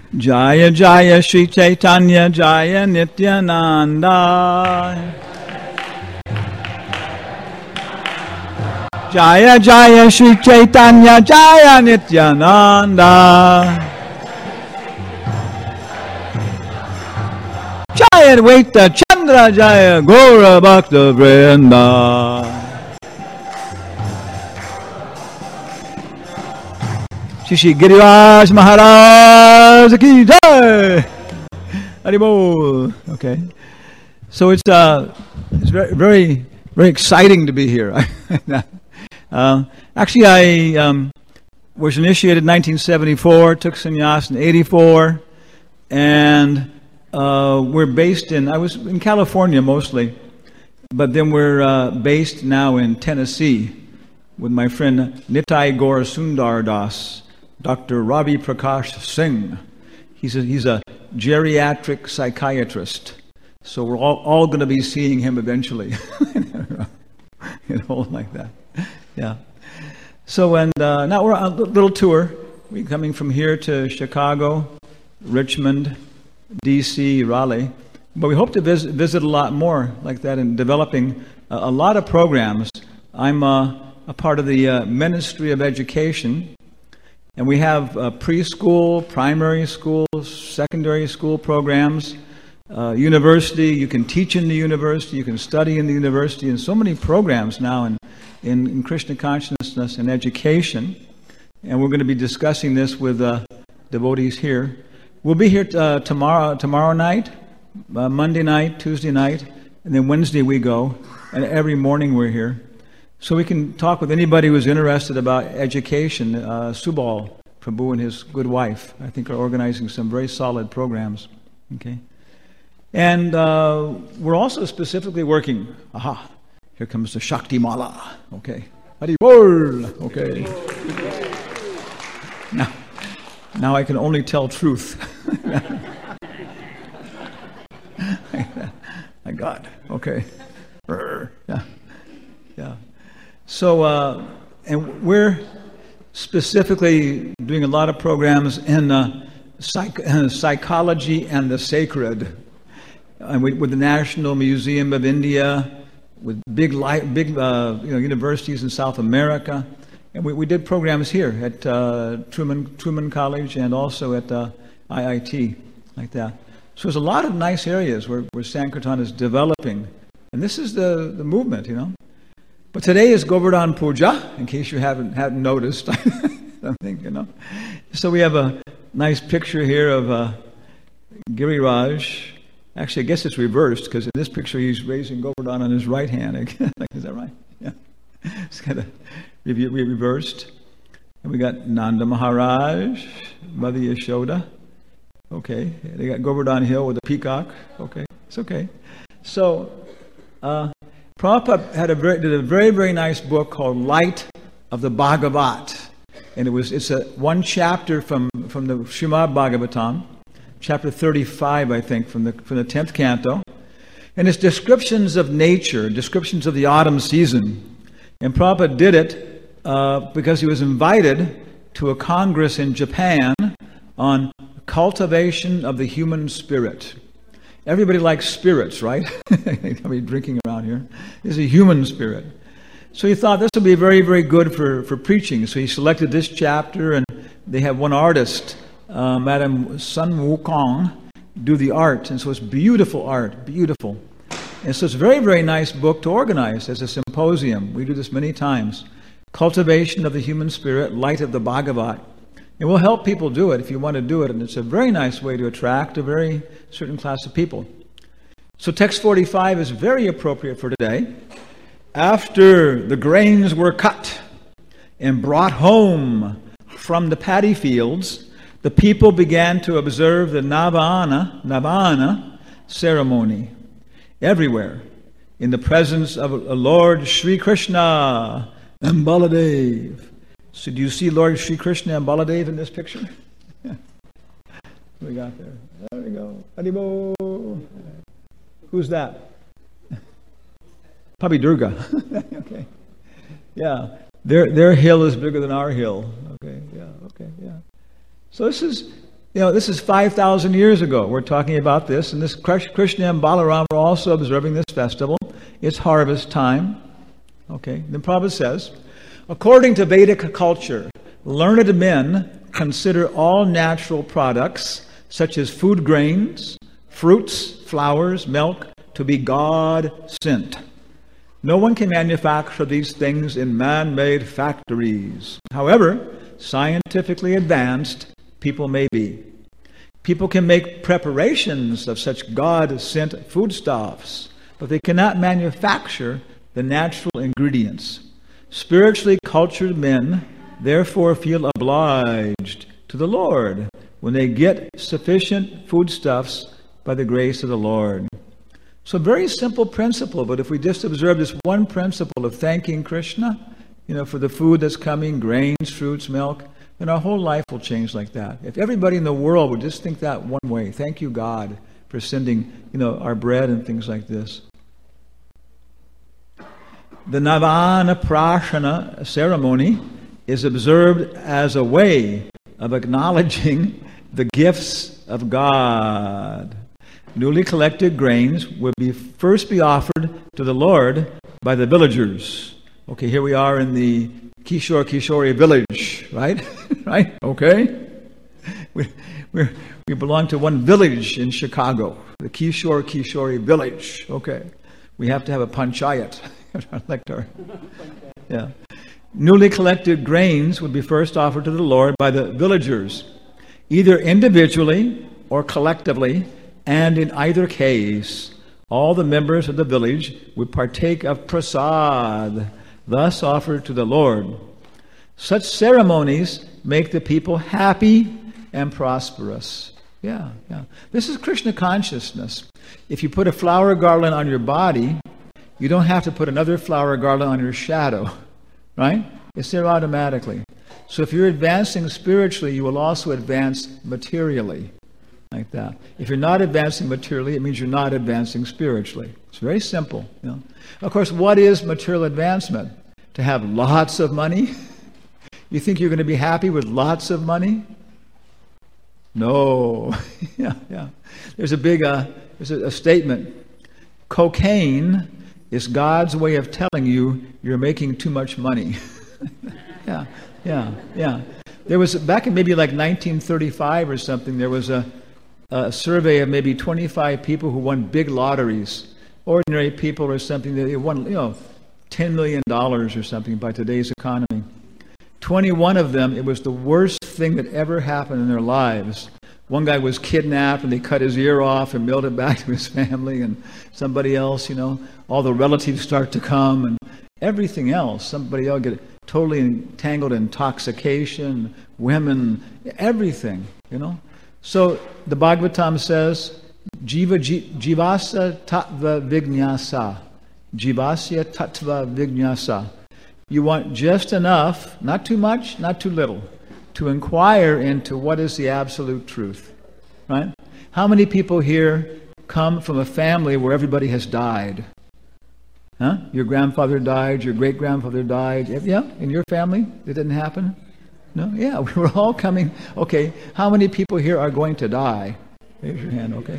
Jaya Jaya Shri Chaitanya Jaya Nityananda. Jaya Jaya Shri Chaitanya Jaya Nityananda. Jaya Advaita Chandra Jaya Gaura Bhakta Vrinda. Shri Giriraj Maharaj Ki Jai. Haribol. Okay. So it's very, very, very exciting to be here. Actually, I was initiated in 1974, took sannyas in 84, and we're based I was in California mostly, but then we're based now in Tennessee with my friend Nitai Gaur Sundar Das, Dr. Ravi Prakash Singh. He's a geriatric psychiatrist, so we're all going to be seeing him eventually. Like that. Yeah. So, and now we're on a little tour. We're coming from here to Chicago, Richmond, D.C., Raleigh. But we hope to visit a lot more like that and developing a lot of programs. I'm a part of the Ministry of Education, and we have preschool, primary school, secondary school programs, university. You can teach in the university, you can study in the university, and so many programs now in Krishna consciousness and education. And we're going to be discussing this with devotees here. We'll be here tomorrow night, Monday night, Tuesday night, and then Wednesday we go. And every morning we're here. So we can talk with anybody who's interested about education. Subal Prabhu and his good wife, I think, are organizing some very solid programs. Okay. And we're also specifically working. Aha, here comes the Shakti Mala. Okay. Haribol. Okay. Now I can only tell truth. My God. Okay. Yeah. Yeah. So, and we're specifically doing a lot of programs in psychology and the sacred, and with the National Museum of India, with big universities in South America, and we did programs here at Truman College and also at IIT, like that. So there's a lot of nice areas where Sankirtan is developing, and this is the movement, But today is Govardhan Puja, in case you haven't noticed. I think, So we have a nice picture here of Giriraj. Actually, I guess it's reversed, because in this picture he's raising Govardhan on his right hand. Is that right? Yeah. It's kind of reversed. And we got Nanda Maharaj, Mother Yashoda. Okay. They got Govardhan Hill with a peacock. Okay. It's okay. So, Prabhupada did a very, very nice book called Light of the Bhagavat. And it's one chapter from the Srimad Bhagavatam, chapter 35, I think, from the 10th canto. And it's descriptions of nature, descriptions of the autumn season. And Prabhupada did it because he was invited to a congress in Japan on cultivation of the human spirit. Everybody likes spirits, right? Everybody drinking around here. This is a human spirit. So he thought this would be very, very good for preaching. So he selected this chapter, and they have one artist, Madam Sun Wukong, do the art. And so it's beautiful art, beautiful. And so it's a very, very nice book to organize as a symposium. We do this many times. Cultivation of the Human Spirit, Light of the Bhagavat. And we'll help people do it if you want to do it. And it's a very nice way to attract a very certain class of people. So text 45 is very appropriate for today. After the grains were cut and brought home from the paddy fields, the people began to observe the Navana ceremony everywhere in the presence of Lord Sri Krishna and Baladev. So do you see Lord Sri Krishna and Baladev in this picture? We got there. There we go. Haribol. Who's that? Probably Durga. Okay. Yeah. Their hill is bigger than our hill. Okay. Yeah. Okay. Yeah. So this is This is 5,000 years ago. We're talking about this, and this Krishna and Balaram were also observing this festival. It's harvest time. Okay, then Prabhupada says, according to Vedic culture, learned men consider all natural products, such as food grains, fruits, flowers, milk, to be God-sent. No one can manufacture these things in man-made factories. However, scientifically advanced people may be. People can make preparations of such God-sent foodstuffs, but they cannot manufacture the natural ingredients. Spiritually cultured men therefore feel obliged to the Lord when they get sufficient foodstuffs by the grace of the Lord. So very simple principle, but if we just observe this one principle of thanking Krishna, for the food that's coming, grains, fruits, milk, then our whole life will change like that. If everybody in the world would just think that one way, thank you, God, for sending, our bread and things like this. The Navana Prashana ceremony is observed as a way of acknowledging the gifts of God. Newly collected grains would first be offered to the Lord by the villagers. Okay, here we are in the Kishori village, right? Right? Okay. We belong to one village in Chicago, the Kishori village. Okay. We have to have a panchayat. Yeah. Newly collected grains would be first offered to the Lord by the villagers, either individually or collectively, and in either case, all the members of the village would partake of prasad, thus offered to the Lord. Such ceremonies make the people happy and prosperous. Yeah. This is Krishna consciousness. If you put a flower garland on your body, you don't have to put another flower garland on your shadow, right? It's there automatically. So if you're advancing spiritually, you will also advance materially, like that. If you're not advancing materially, it means you're not advancing spiritually. It's very simple. Of course, what is material advancement? To have lots of money? You think you're going to be happy with lots of money? No. Yeah. There's a statement. Cocaine is God's way of telling you you're making too much money. Yeah. There was, back in maybe like 1935 or something, there was a survey of maybe 25 people who won big lotteries. Ordinary people or something, they won, $10 million or something by today's economy. 21 of them, it was the worst thing that ever happened in their lives. One guy was kidnapped and they cut his ear off and mailed it back to his family, and somebody else, all the relatives start to come, and everything else. Somebody else get totally entangled in intoxication, women, everything, So the Bhagavatam says, Jivasa tattva vinyasa. Jivasya tattva vinyasa. You want just enough, not too much, not too little, to inquire into what is the absolute truth, right? How many people here come from a family where everybody has died? Huh? Your grandfather died, your great-grandfather died. Yeah? In your family, it didn't happen? No? Yeah, we were all coming. Okay, how many people here are going to die? Raise your hand, okay?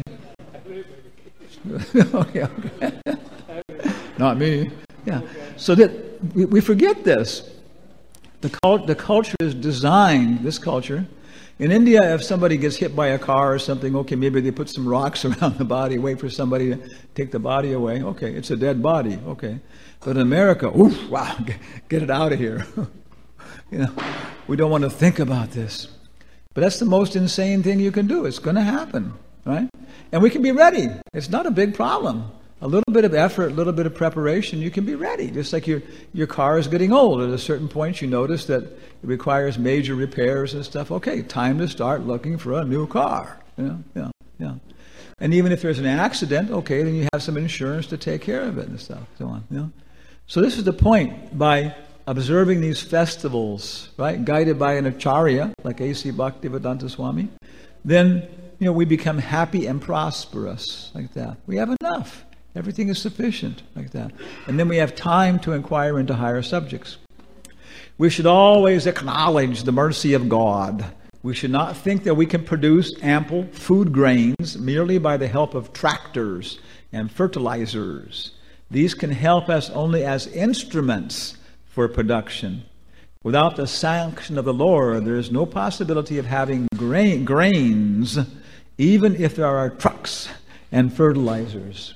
Okay. Not me. Yeah. So that we forget this. The culture is designed, this culture. In India, if somebody gets hit by a car or something, okay, maybe they put some rocks around the body, wait for somebody to take the body away. Okay, it's a dead body. Okay. But in America, oof, wow, get it out of here. We don't want to think about this. But that's the most insane thing you can do. It's going to happen, right? And we can be ready. It's not a big problem. A little bit of effort, a little bit of preparation, you can be ready. Just like your car is getting old. At a certain point, you notice that it requires major repairs and stuff. Okay, time to start looking for a new car. Yeah. And even if there's an accident, okay, then you have some insurance to take care of it and stuff, so on. So this is the point. By observing these festivals, right, guided by an acharya like A.C. Bhaktivedanta Swami, then we become happy and prosperous, like that. We have enough. Everything is sufficient, like that. And then we have time to inquire into higher subjects. We should always acknowledge the mercy of God We should not think that we can produce ample food grains merely by the help of tractors and fertilizers. These can help us only as instruments for production. Without the sanction of the Lord, there is no possibility of having grains, even if there are trucks and fertilizers.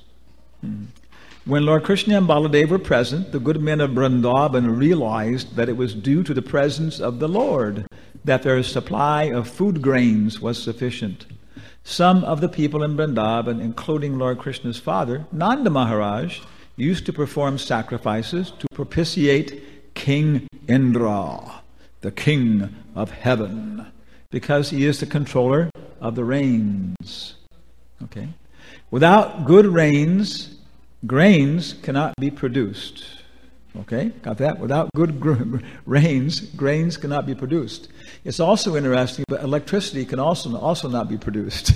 When Lord Krishna and Baladev were present, the good men of Vrindavan realized that it was due to the presence of the Lord that their supply of food grains was sufficient. Some of the people in Vrindavan, including Lord Krishna's father, Nanda Maharaj, used to perform sacrifices to propitiate King Indra, the king of heaven, because he is the controller of the rains. Okay? Without good rains, grains cannot be produced. Okay? Got that? Without good rains, grains cannot be produced. It's also interesting, but electricity can also not be produced.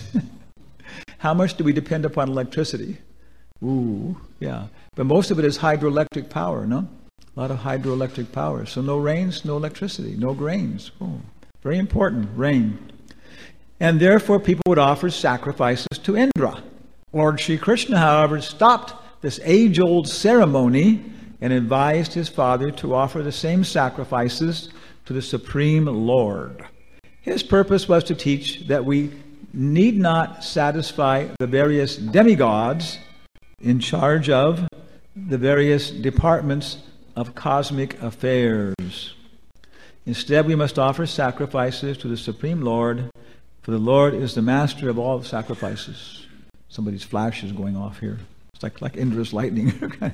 How much do we depend upon electricity? Ooh, yeah. But most of it is hydroelectric power, no? A lot of hydroelectric power. So no rains, no electricity, no grains. Oh, very important, rain. And therefore people would offer sacrifices to Indra. Lord Sri Krishna, however, stopped this age-old ceremony and advised his father to offer the same sacrifices to the Supreme Lord. His purpose was to teach that we need not satisfy the various demigods in charge of the various departments of cosmic affairs. Instead, we must offer sacrifices to the Supreme Lord, for the Lord is the master of all sacrifices. Somebody's flash is going off here. It's like Indra's lightning.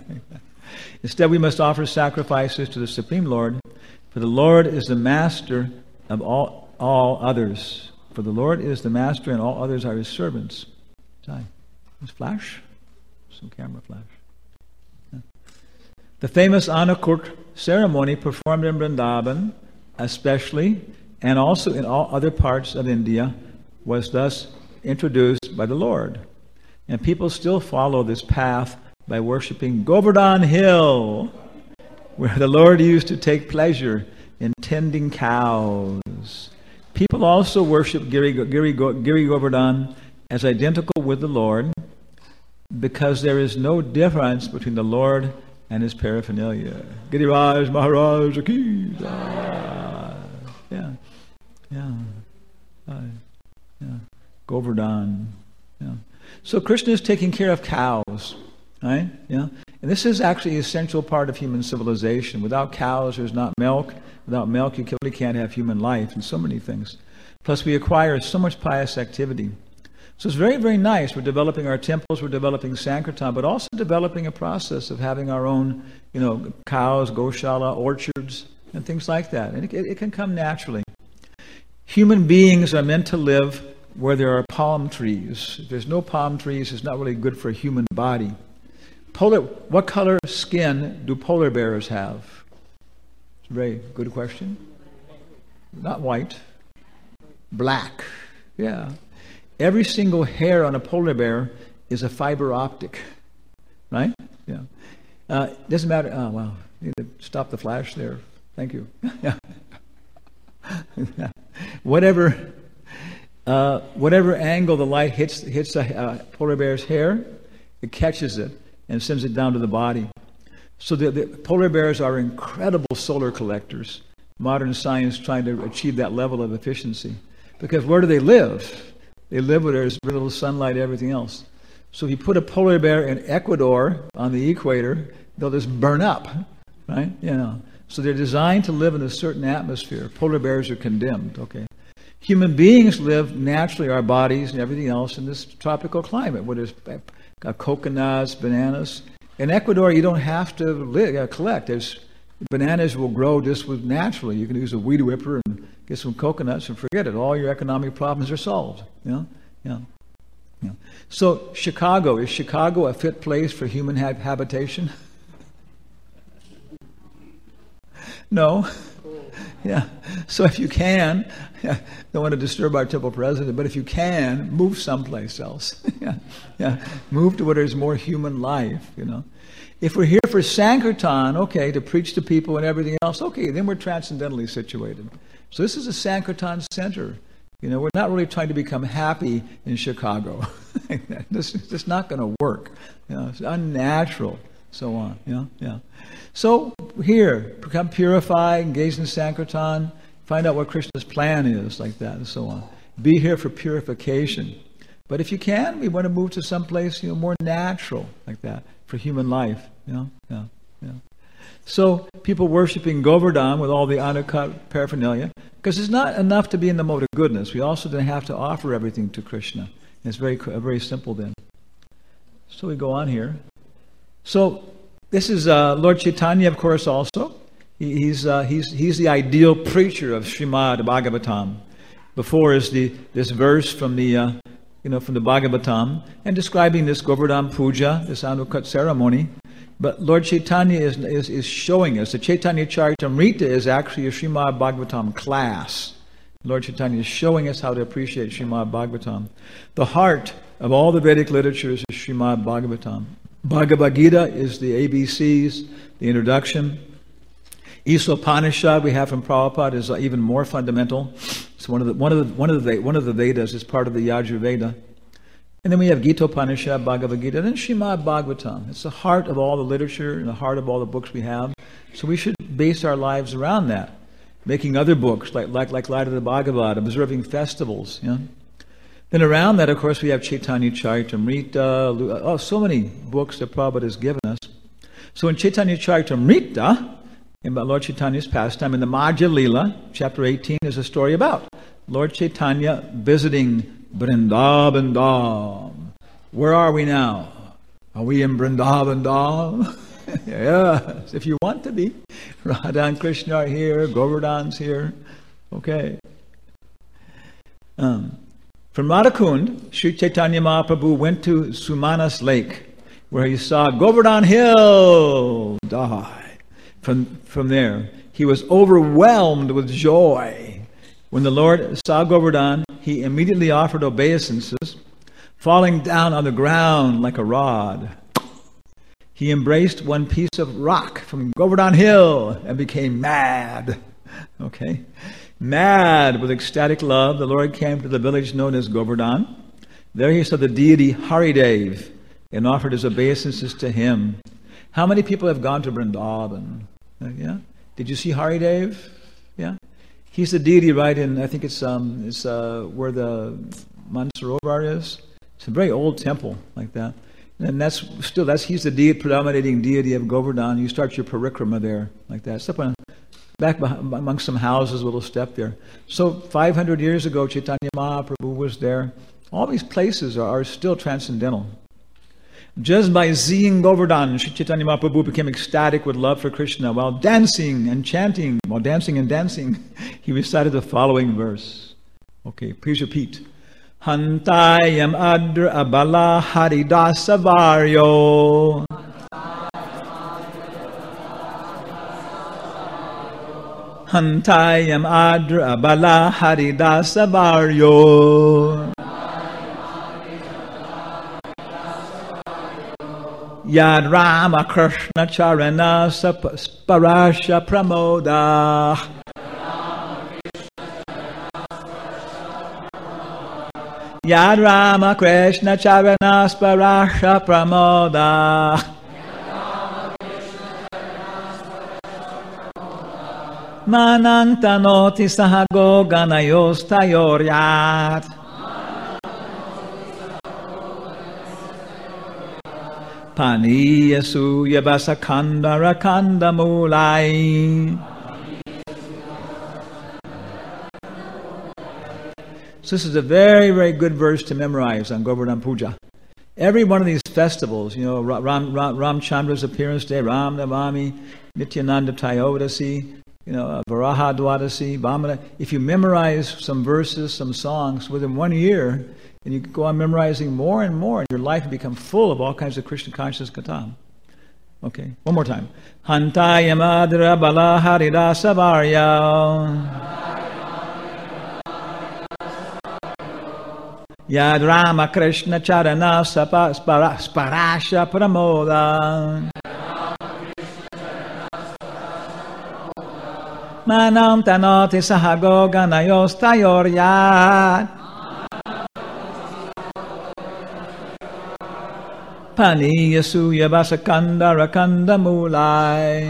Instead, we must offer sacrifices to the Supreme Lord, for the Lord is the master of all others. For the Lord is the master, and all others are his servants. This flash? Some camera flash. Yeah. The famous Annakut ceremony performed in Vrindavan, especially, and also in all other parts of India, was thus introduced by the Lord. And people still follow this path by worshipping Govardhan Hill, where the Lord used to take pleasure in tending cows. People also worship Giri Govardhan as identical with the Lord, because there is no difference between the Lord and his paraphernalia. Giriraj Maharaj Ki. Govardhan. Yeah. So Krishna is taking care of cows, right? Yeah. And this is actually an essential part of human civilization. Without cows, there's not milk. Without milk, you really can't have human life and so many things. Plus, we acquire so much pious activity. So it's very, very nice. We're developing our temples, we're developing Sankirtan, but also developing a process of having our own, cows, goshala, orchards, and things like that. And it can come naturally. Human beings are meant to live where there are palm trees. If there's no palm trees, it's not really good for a human body. What color skin do polar bears have? It's a very good question. Not white. Black. Yeah. Every single hair on a polar bear is a fiber optic. Right? Yeah. Doesn't matter. Oh, wow. You need to stop the flash there. Thank you. Yeah. Whatever angle the light hits a polar bear's hair, it catches it and sends it down to the body. So the polar bears are incredible solar collectors. Modern science trying to achieve that level of efficiency. Because where do they live? They live where there's very little sunlight and everything else. So if you put a polar bear in Ecuador on the equator, they'll just burn up, right? So they're designed to live in a certain atmosphere. Polar bears are condemned, okay? Human beings live naturally, our bodies and everything else, in this tropical climate where there's coconuts, bananas. In Ecuador, you don't have to collect. Bananas will grow just naturally. You can use a weed whipper and get some coconuts and forget it. All your economic problems are solved. Yeah. So Chicago, is Chicago a fit place for human habitation? No. Yeah. So if you can, don't want to disturb our temple president, but if you can, move someplace else. Yeah. Move to where there's more human life, If we're here for Sankirtan, okay, to preach to people and everything else, okay, then we're transcendentally situated. So this is a Sankirtan center. We're not really trying to become happy in Chicago. This is not going to work. It's unnatural, so on. Yeah. So here, become purified, engage in Sankirtan, find out what Krishna's plan is, like that, and so on. Be here for purification. But if you can, we want to move to some place, more natural, like that, for human life. Yeah. So people worshiping Govardhan with all the Anukat paraphernalia, because it's not enough to be in the mode of goodness. We also then have to offer everything to Krishna. And it's very simple then. So we go on here. So this is Lord Chaitanya, of course, also. He's the ideal preacher of Srimad Bhagavatam. Before is this verse from the from the Bhagavatam, and describing this Govardhan Puja, this Anukat ceremony. But Lord Chaitanya is showing us. The Chaitanya Charitamrita is actually a Srimad Bhagavatam class. Lord Chaitanya is showing us how to appreciate Srimad Bhagavatam. The heart of all the Vedic literatures is Srimad Bhagavatam. Bhagavad Gita is the ABCs, the introduction. Isopanishad we have from Prabhupada is even more fundamental. It's one of the Vedas is part of the Yajurveda. And then we have Gita-upanishad, Bhagavad Gita, and then Srimad Bhagavatam. It's the heart of all the literature and the heart of all the books we have. So we should base our lives around that. Making other books, like Light of the Bhagavad, observing festivals. Then around that, of course, we have Chaitanya Charitamrita, so many books that Prabhupada has given us. So in Chaitanya Charitamrita, in Lord Chaitanya's pastime, in the Madhya Lila, chapter 18, is a story about Lord Chaitanya visiting Vrindavan Dham. Where are we now? Are we in Vrindavan Dham? Yes, if you want to be. Radha and Krishna are here, Govardhan's here. Okay. From Radhakund, Sri Chaitanya Mahaprabhu went to Sumanas Lake, where he saw Govardhan Hill die. From there, he was overwhelmed with joy. When the Lord saw Govardhan, he immediately offered obeisances, falling down on the ground like a rod. He embraced one piece of rock from Govardhan Hill and became mad. Okay? Mad with ecstatic love, the Lord came to the village known as Govardhan. There he saw the deity Haridev and offered his obeisances to him. How many people have gone to Vrindavan? Yeah? Did you see Haridev? Yeah? He's the deity right in, I think it's where the Mansarovar is. It's a very old temple like that. And he's the predominating deity of Govardhan. You start your parikrama there like that. Step on, back among some houses, a little step there. So 500 years ago, Chaitanya Mahaprabhu was there. All these places are still transcendental. Just by seeing Govardhan, Sri Chaitanya Mahaprabhu became ecstatic with love for Krishna. While dancing and chanting, he recited the following verse. Okay, please repeat. Hantayam adra abala haridasa varyo. Hantayam adra abala haridasa varyo. Yad Rama Krishna Charana Sparasha Pramoda. Yad Rama Krishna Charana Sparasha Pramoda. Manantanoti Sahago Ganayos Tayoryat. Paniya suya basakanda rakanda mulai. So this is a very, very good verse to memorize on Govardhan Puja. Every one of these festivals, Ramchandra's appearance day, Ram Navami, Nityananda Tayodasi, Varaha Dwadasi, Vamana. If you memorize some verses, some songs within 1 year, and you can go on memorizing more and more, and your life will become full of all kinds of Krishna conscious katham. Okay, one more time. Hantaya madra bala haridasa varya. Yad Rama Krishna charana sparasha pramoda. Manam tanoti sahago ganayos tayoryat. Pani yasuya basakanda rakanda mulai.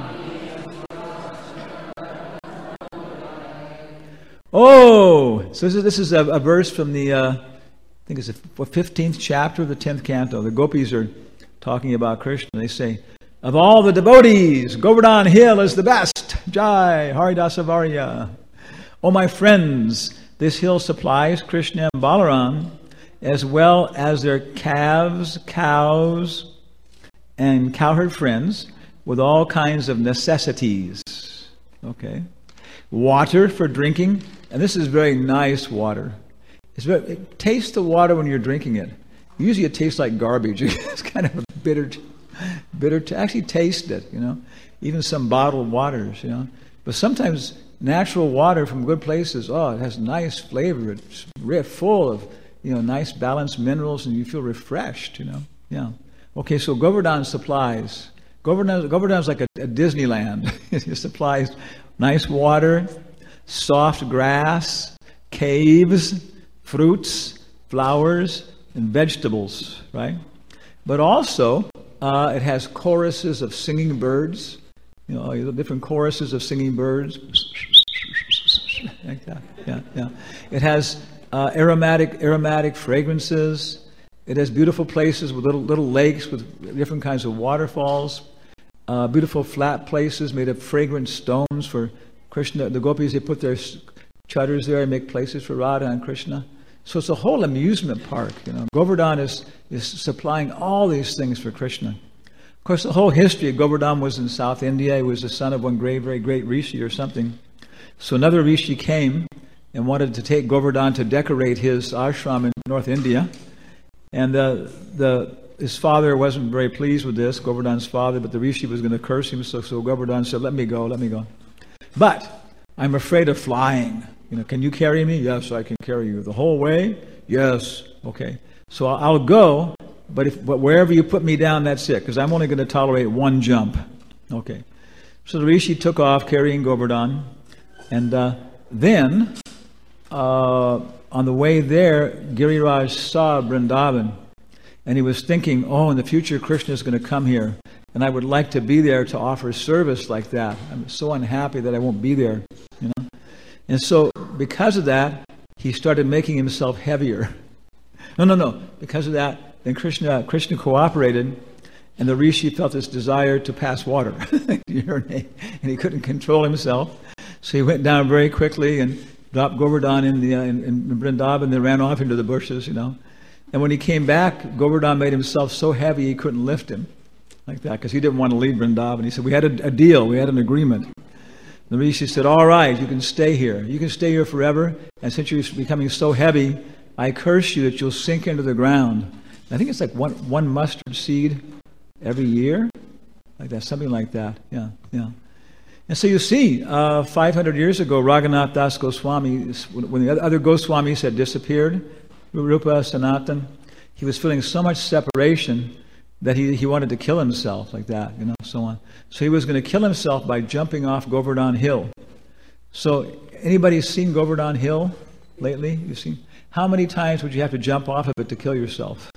Oh, so this is a verse from the, I think it's the 15th chapter of the 10th canto. The gopis are talking about Krishna. They say, of all the devotees, Govardhan Hill is the best. Jai, Haridasa Varya. Oh, my friends, this hill supplies Krishna and Balaram as well as their calves, cows, and cowherd friends with all kinds of necessities. Okay. Water for drinking. And this is very nice water. Taste the water when you're drinking it. Usually it tastes like garbage. It's kind of a bitter to actually taste it, Even some bottled waters, But sometimes natural water from good places, it has nice flavor. It's full of, nice balanced minerals, and you feel refreshed, Yeah. Okay, so Govardhan supplies. Govardhan's like a Disneyland. It supplies nice water, soft grass, caves, fruits, flowers, and vegetables, right? But also, it has choruses of singing birds, different choruses of singing birds. Like that. Yeah. It has aromatic fragrances. It has beautiful places with little lakes with different kinds of waterfalls. Beautiful flat places made of fragrant stones for Krishna. The gopis, they put their chutters there and make places for Radha and Krishna. So it's a whole amusement park. Govardhan is supplying all these things for Krishna. Of course, the whole history of Govardhan was in South India. He was the son of one very great rishi or something. So another rishi came and wanted to take Govardhan to decorate his ashram in North India. And his father wasn't very pleased with this, Govardhan's father, but the rishi was going to curse him, so Govardhan said, let me go. But I'm afraid of flying. Can you carry me? Yes, I can carry you. The whole way? Yes. Okay. So I'll go, but wherever you put me down, that's it, because I'm only going to tolerate one jump. Okay. So the rishi took off carrying Govardhan, and then on the way there, Giriraj saw Vrindavan, and he was thinking, in the future Krishna is going to come here, and I would like to be there to offer service like that. I'm so unhappy that I won't be there, And so, because of that, he started making himself heavier. No. Because of that, then Krishna cooperated, and the rishi felt this desire to pass water, urinate, and he couldn't control himself. So he went down very quickly and dropped Govardhan in Vrindavan, and ran off into the bushes, And when he came back, Govardhan made himself so heavy he couldn't lift him like that, because he didn't want to leave Vrindavan. He said, we had a deal, we had an agreement. The rishi said, all right, you can stay here. You can stay here forever, and since you're becoming so heavy, I curse you that you'll sink into the ground. I think it's like one mustard seed every year, like that, something like that. Yeah. And so you see, 500 years ago, Raghunath Das Goswami, when the other Goswamis had disappeared, Rupa, Sanatan, he was feeling so much separation that he wanted to kill himself like that, so on. So he was going to kill himself by jumping off Govardhan Hill. So anybody seen Govardhan Hill lately? You've seen? How many times would you have to jump off of it to kill yourself?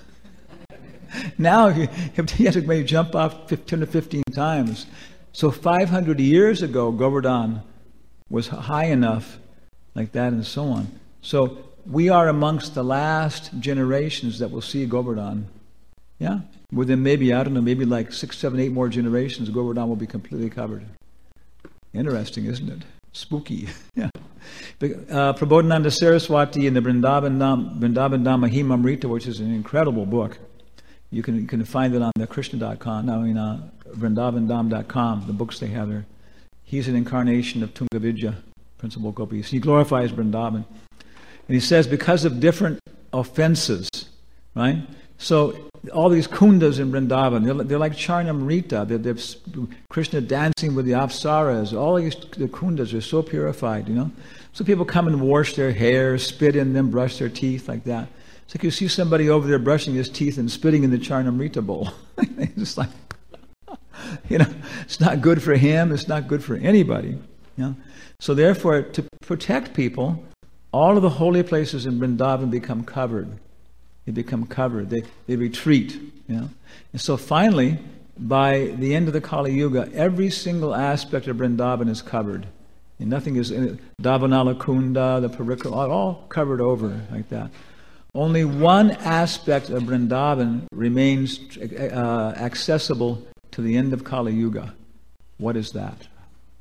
Now you have to maybe jump off 10 to 15 times. So 500 years ago, Govardhan was high enough like that and so on. So we are amongst the last generations that will see Govardhan. Yeah? Within maybe like 6, 7, 8 more generations, Govardhan will be completely covered. Interesting, isn't it? Spooky. Yeah. Prabodhananda Saraswati in the Vrindavan Dham Mahimamrita, which is an incredible book. You can find it on the Krishna.com, vrindavandham.com, the books they have there. He's an incarnation of Tungavidya, Principal Gopis. He glorifies Vrindavan. And he says, because of different offenses, right? So all these kundas in Vrindavan, they're like Charnamrita. They're Krishna dancing with the apsaras. All these the kundas are so purified, So people come and wash their hair, spit in them, brush their teeth like that. It's like you see somebody over there brushing his teeth and spitting in the Charnamrita bowl. It's like, it's not good for him. It's not good for anybody. Yeah? So therefore, to protect people, all of the holy places in Vrindavan become covered. They become covered. They retreat. And so finally, by the end of the Kali Yuga, every single aspect of Vrindavan is covered. And nothing is in it. Davanala Kunda, the Parikrama, all covered over like that. Only one aspect of Vrindavan remains accessible to the end of Kali Yuga. What is that?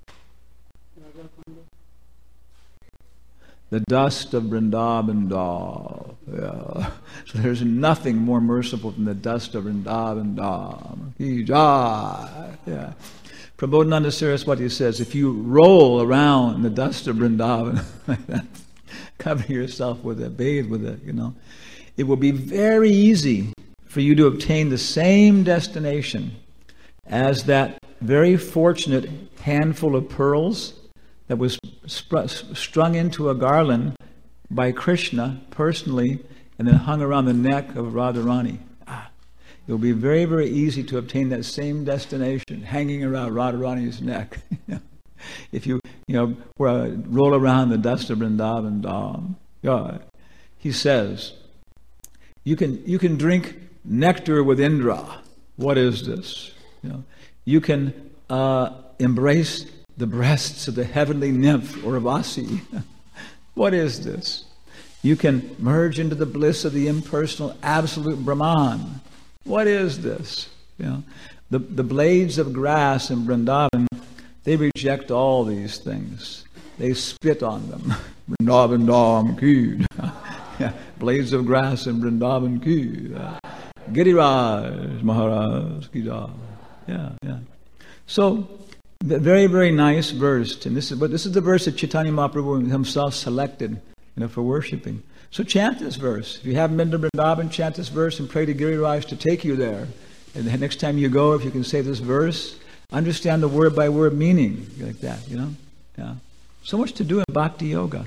The dust of Vrindavan Dham. Yeah. So there's nothing more merciful than the dust of Vrindavan Dham. Yeah. Prabodhananda Saraswati says, if you roll around in the dust of Vrindavan, cover yourself with it, bathe with it, it will be very easy for you to obtain the same destination as that very fortunate handful of pearls that was strung into a garland by Krishna personally and then hung around the neck of Radharani. It will be very, very easy to obtain that same destination hanging around Radharani's neck. If you roll around the dust of Vrindavan Dham. He says, you can drink nectar with Indra. What is this? You can embrace the breasts of the heavenly nymph Urvasi. What is this? You can merge into the bliss of the impersonal absolute Brahman. What is this? The blades of grass in Vrindavan, they reject all these things. They spit on them. Vrindavan Dham ki. Blades of grass in Vrindavan ki. Giriraj Maharaj ki. Yeah. So, very, very nice verse. And this is the verse that Chaitanya Mahaprabhu himself selected, for worshiping. So chant this verse. If you haven't been to Vrindavan, chant this verse and pray to Giriraj to take you there. And the next time you go, if you can say this verse, understand the word by word meaning, like that, Yeah. So much to do in Bhakti Yoga.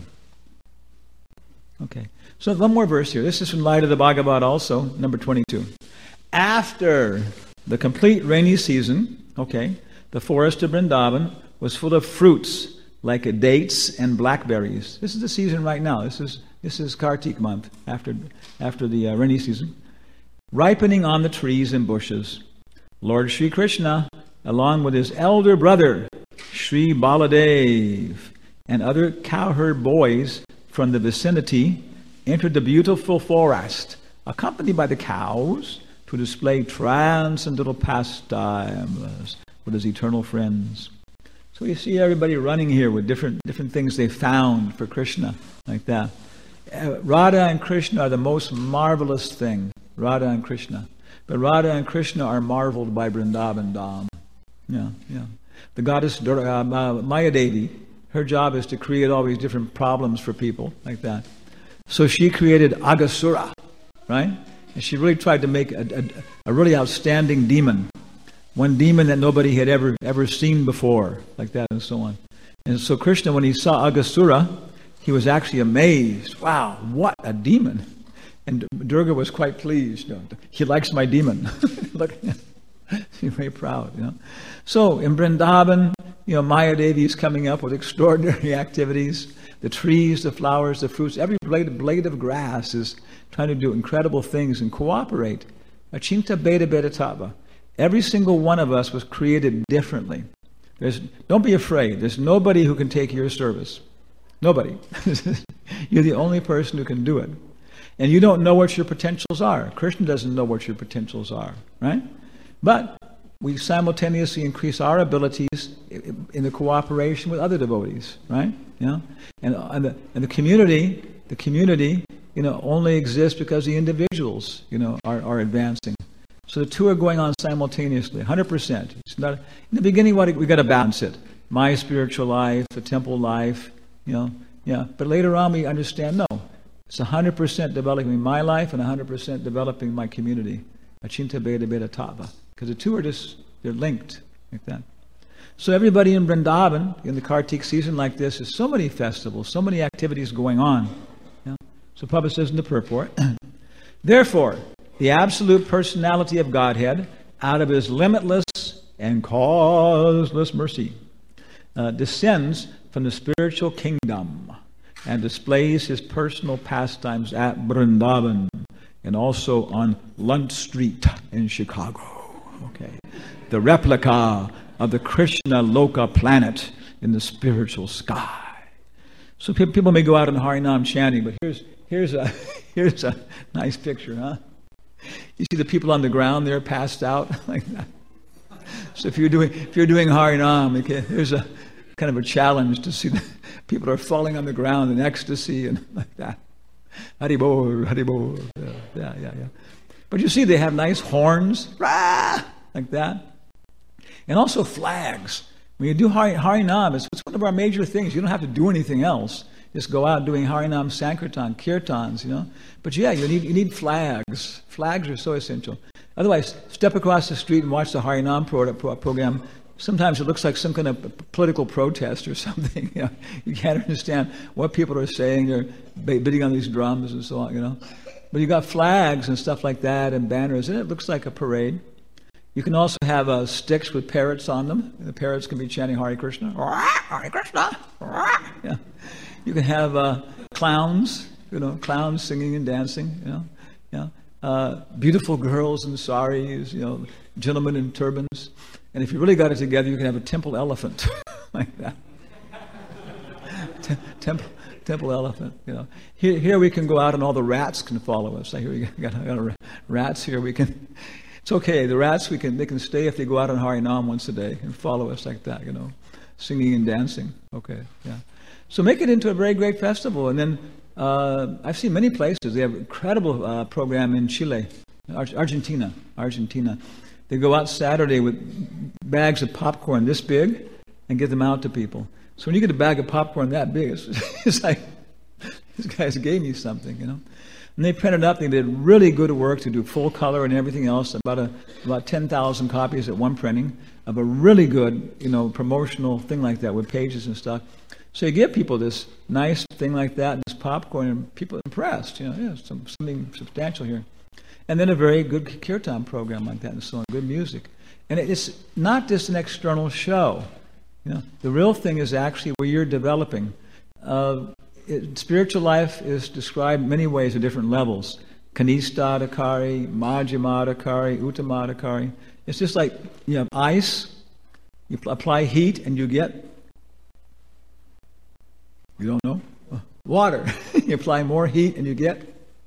Okay. So one more verse here. This is from Light of the Bhagavad also, number 22. After the complete rainy season, the forest of Vrindavan was full of fruits like dates and blackberries. This is the season right now. This is Kartik month, after the rainy season. Ripening on the trees and bushes. Lord Sri Krishna, along with his elder brother, Sri Baladev, and other cowherd boys from the vicinity, entered the beautiful forest, accompanied by the cows, to display transcendental pastimes with his eternal friends. So you see everybody running here with different things they found for Krishna, like that. Radha and Krishna are the most marvelous thing, Radha and Krishna. But Radha and Krishna are marveled by Vrindavan Dham. Yeah. The goddess Maya Devi, her job is to create all these different problems for people, like that. So she created Aghasura, right? And she really tried to make a really outstanding demon. One demon that nobody had ever seen before, like that and so on. And so Krishna, when he saw Aghasura, he was actually amazed. Wow, what a demon. And Durga was quite pleased. He likes my demon. Look, she's very proud. So in Vrindavan, Maya Devi is coming up with extraordinary activities. The trees, the flowers, the fruits, every blade of grass is trying to do incredible things and cooperate. Achinta Beta Beta Tava. Every single one of us was created differently. Don't be afraid. There's nobody who can take your service. Nobody. You're the only person who can do it. And you don't know what your potentials are. Krishna doesn't know what your potentials are, right? But we simultaneously increase our abilities in the cooperation with other devotees, right? And the community, only exists because the individuals, are advancing. So the two are going on simultaneously, 100%. It's not in the beginning. We got to balance it. My spiritual life, the temple life, But later on, we understand no, it's 100% developing my life and 100% developing my community. Achinta Beta Beta Tava, because the two they're linked like that. So everybody in Vrindavan in the Kartik season like this, there's so many festivals, so many activities going on. So Prabhupada says in the purport, therefore, the absolute personality of Godhead, out of his limitless and causeless mercy, descends from the spiritual kingdom and displays his personal pastimes at Vrindavan and also on Lunt Street in Chicago. Okay, the replica of the Krishna Loka planet in the spiritual sky. So people may go out in Harinam chanting, but here's a nice picture, huh? You see the people on the ground there passed out like that. So if you're doing Harinam, here's a kind of a challenge to see the people are falling on the ground in ecstasy and like that. Haribol, Haribol. Yeah. But you see they have nice horns, rah, like that. And also flags. When you do Harinam, it's one of our major things. You don't have to do anything else. Just go out doing Harinam, Sankirtan, Kirtans, But yeah, you need flags. Flags are so essential. Otherwise, step across the street and watch the Harinam program. Sometimes it looks like some kind of political protest or something. You can't understand what people are saying. They're beating on these drums and so on, But you got flags and stuff like that and banners, and it looks like a parade. You can also have sticks with parrots on them. The parrots can be chanting Hare Krishna. Hare Krishna. Yeah. You can have clowns, clowns singing and dancing, beautiful girls in saris, gentlemen in turbans. And if you really got it together, you can have a temple elephant like that. Temple elephant, Here we can go out and all the rats can follow us. I hear we got rats here. We can. It's okay. The rats they can stay if they go out on Harinam once a day and follow us like that, singing and dancing. Okay, yeah. So make it into a very great festival. And then I've seen many places. They have an incredible program in Chile, Argentina. They go out Saturday with bags of popcorn this big and give them out to people. So when you get a bag of popcorn that big, it's like, these guys gave me something, And they printed up. They did really good work to do full color and everything else. About 10,000 copies at one printing of a really good, promotional thing like that with pages and stuff. So you give people this nice thing like that, and this popcorn, and people are impressed. Something substantial here. And then a very good kirtan program like that and so on, good music. And it's not just an external show. The real thing is actually where you're developing. Spiritual life is described many ways at different levels. Kanista Adhikari, Majjhima Adhikari, Uttama Adhikari. It's just like you have ice, you apply heat, and you get, you don't know? Water. You apply more heat, and you get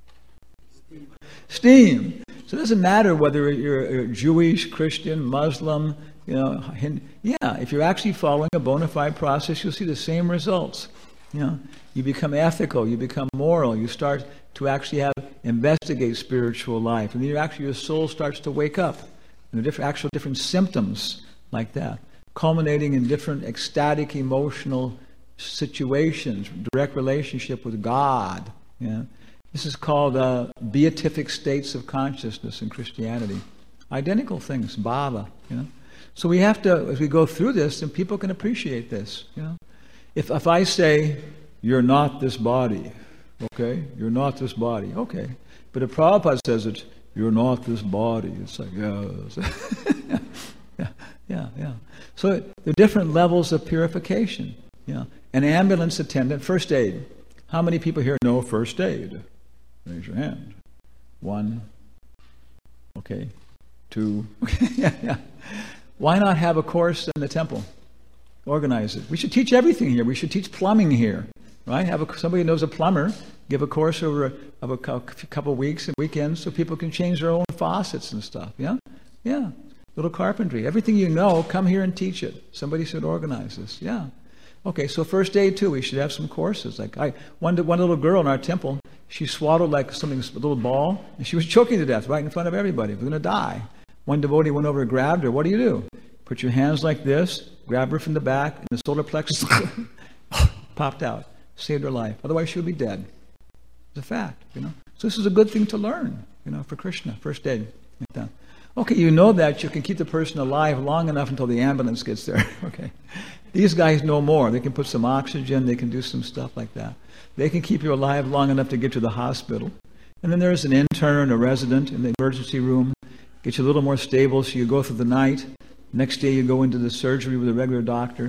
steam. So it doesn't matter whether you're Jewish, Christian, Muslim, if you're actually following a bona fide process, you'll see the same results. You become ethical, you become moral, you start to actually investigate spiritual life, and then your soul starts to wake up. And there are different symptoms like that, culminating in different ecstatic emotional situations, direct relationship with God. This is called beatific states of consciousness in Christianity. Identical things, bhava. So we have to, as we go through this, then people can appreciate this. If I say, you're not this body, okay? You're not this body, okay. But if Prabhupada says it, you're not this body, it's like, yes. yeah. So there are different levels of purification. An ambulance attendant, first aid. How many people here know first aid? Raise your hand. 1. Okay. 2. Yeah. Why not have a course in the temple? Organize it. We should teach everything here. We should teach plumbing here, right? Somebody who knows a plumber, give a course over a couple of weeks and weekends so people can change their own faucets and stuff. Yeah. Little carpentry. Everything you know, come here and teach it. Somebody should organize this. Yeah. Okay, so first aid too, we should have some courses. Like one little girl in our temple, she swallowed a little ball, and she was choking to death right in front of everybody. We're going to die. One devotee went over and grabbed her. What do you do? Put your hands like this, grab her from the back, and the solar plexus popped out. Saved her life. Otherwise, she would be dead. It's a fact, So this is a good thing to learn, for Krishna, first aid. Like that. Okay, you know that you can keep the person alive long enough until the ambulance gets there. Okay. These guys know more. They can put some oxygen. They can do some stuff like that. They can keep you alive long enough to get to the hospital. And then there's an intern, a resident in the emergency room. Get you a little more stable so you go through the night. Next day you go into the surgery with a regular doctor.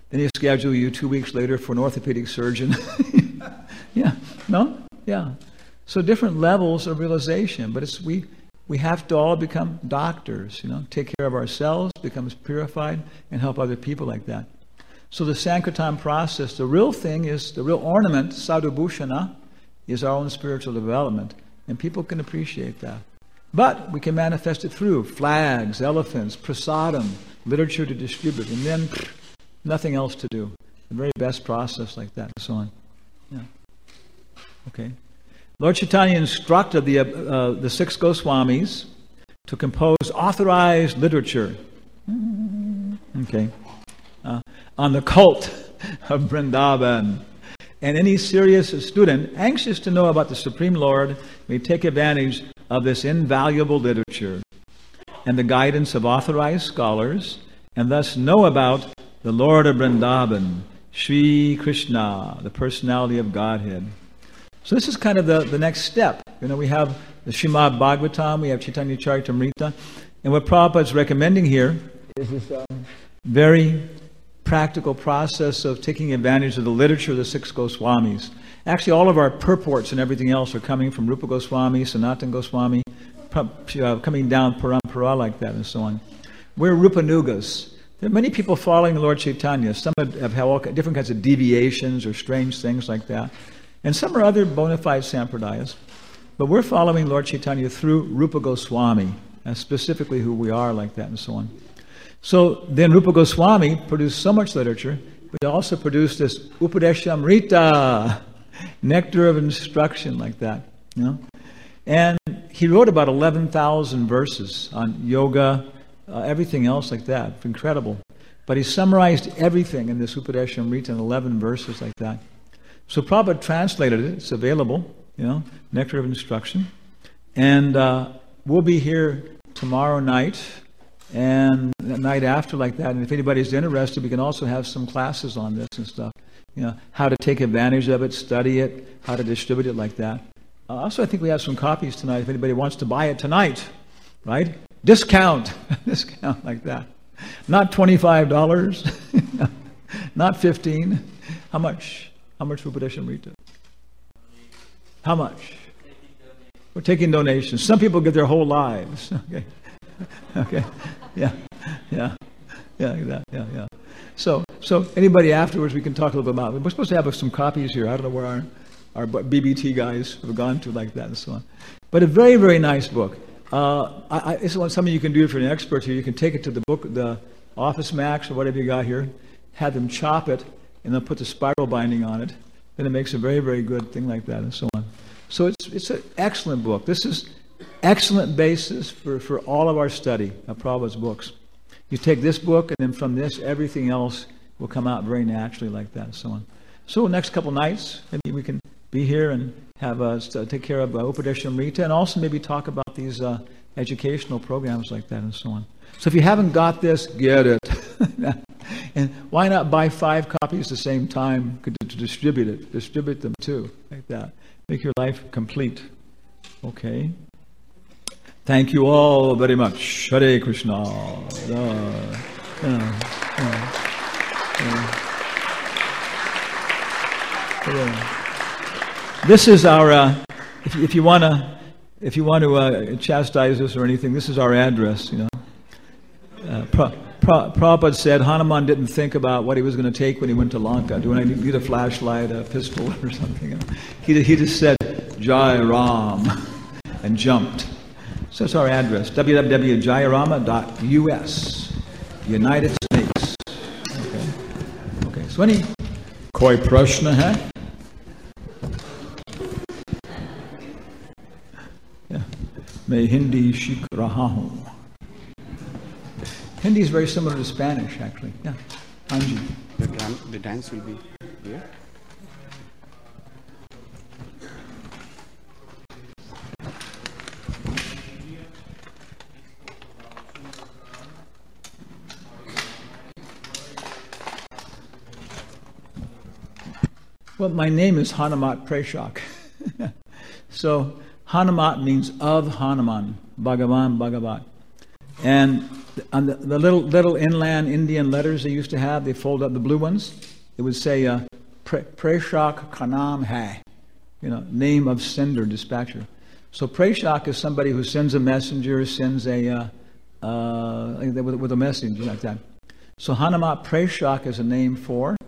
Then he schedule you 2 weeks later for an orthopedic surgeon. Yeah, no? Yeah. So different levels of realization, but it's we have to all become doctors, take care of ourselves, become purified, and help other people like that. So the Sankirtan process, the real thing is, the real ornament, sadhu bhushana, is our own spiritual development, and people can appreciate that. But we can manifest it through flags, elephants, prasadam, literature to distribute, and then nothing else to do. The very best process like that, and so on. Yeah. Okay. Lord Chaitanya instructed the 6 Goswamis to compose authorized literature. Okay. On the cult of Vrindavan. And any serious student anxious to know about the Supreme Lord may take advantage of this invaluable literature and the guidance of authorized scholars, and thus know about the Lord of Vrindavan, Sri Krishna, the personality of Godhead. So this is kind of the next step. We have the Srimad Bhagavatam, we have Chaitanya Charitamrita, and what Prabhupada is recommending here is this very practical process of taking advantage of the literature of the 6 Goswamis. Actually, all of our purports and everything else are coming from Rupa Goswami, Sanatana Goswami, coming down parampara like that and so on. We're Rupanugas. There are many people following the Lord Chaitanya. Some have all different kinds of deviations or strange things like that. And some are other bona fide sampradayas. But we're following Lord Chaitanya through Rupa Goswami, and specifically who we are like that and so on. So then Rupa Goswami produced so much literature, but he also produced this Upadeshamrita, nectar of instruction like that. And he wrote about 11,000 verses on yoga, everything else like that. Incredible. But he summarized everything in this Upadeshamrita in 11 verses like that. So Prabhupada translated it. It's available, nectar of instruction. And we'll be here tomorrow night and the night after like that. And if anybody's interested, we can also have some classes on this and stuff. How to take advantage of it, study it, how to distribute it like that. Also, I think we have some copies tonight if anybody wants to buy it tonight, right? Discount like that. Not $25, not $15. How much? How much for Upadeshamrita? How much? We're taking donations. Some people give their whole lives. Okay. Yeah. So anybody afterwards, we can talk a little bit about it. We're supposed to have some copies here. I don't know where our BBT guys have gone to like that and so on. But a very, very nice book. This is something you can do if you're an expert here. You can take it to the Office Max or whatever you got here, have them chop it, and then put the spiral binding on it. Then it makes a very, very good thing like that and so on. So it's an excellent book. This is excellent basis for all of our study of Prabhupada's books. You take this book, and then from this, everything else will come out very naturally like that and so on. So next couple nights, maybe we can be here and have take care of Upadeshamrita, and also maybe talk about these educational programs like that and so on. So if you haven't got this, get it. And why not buy 5 copies at the same time to distribute it? Distribute them too, like that. Make your life complete. Okay. Thank you all very much. Hare Krishna. This is our. If you want to chastise us or anything, this is our address. Prabhupada said Hanuman didn't think about what he was going to take when he went to Lanka. Do I need a flashlight, a pistol, or something? He just said Jai Ram and jumped. So it's our address, www.jayarama.us, United States. Okay. So any koi prashna hai? Yeah. Main Hindi seekh raha hu. Hindi is very similar to Spanish, actually. Yeah. Anji. The dance will be here. Well, my name is Hanumat Preshak. So Hanumat means of Hanuman, Bhagavan, Bhagavat. And on the little inland Indian letters they used to have, they fold up the blue ones. It would say, Preshak Kanam Hai, name of sender, dispatcher. So Preshak is somebody who sends a messenger, sends with a message like that. So Hanumat Preshak is a name for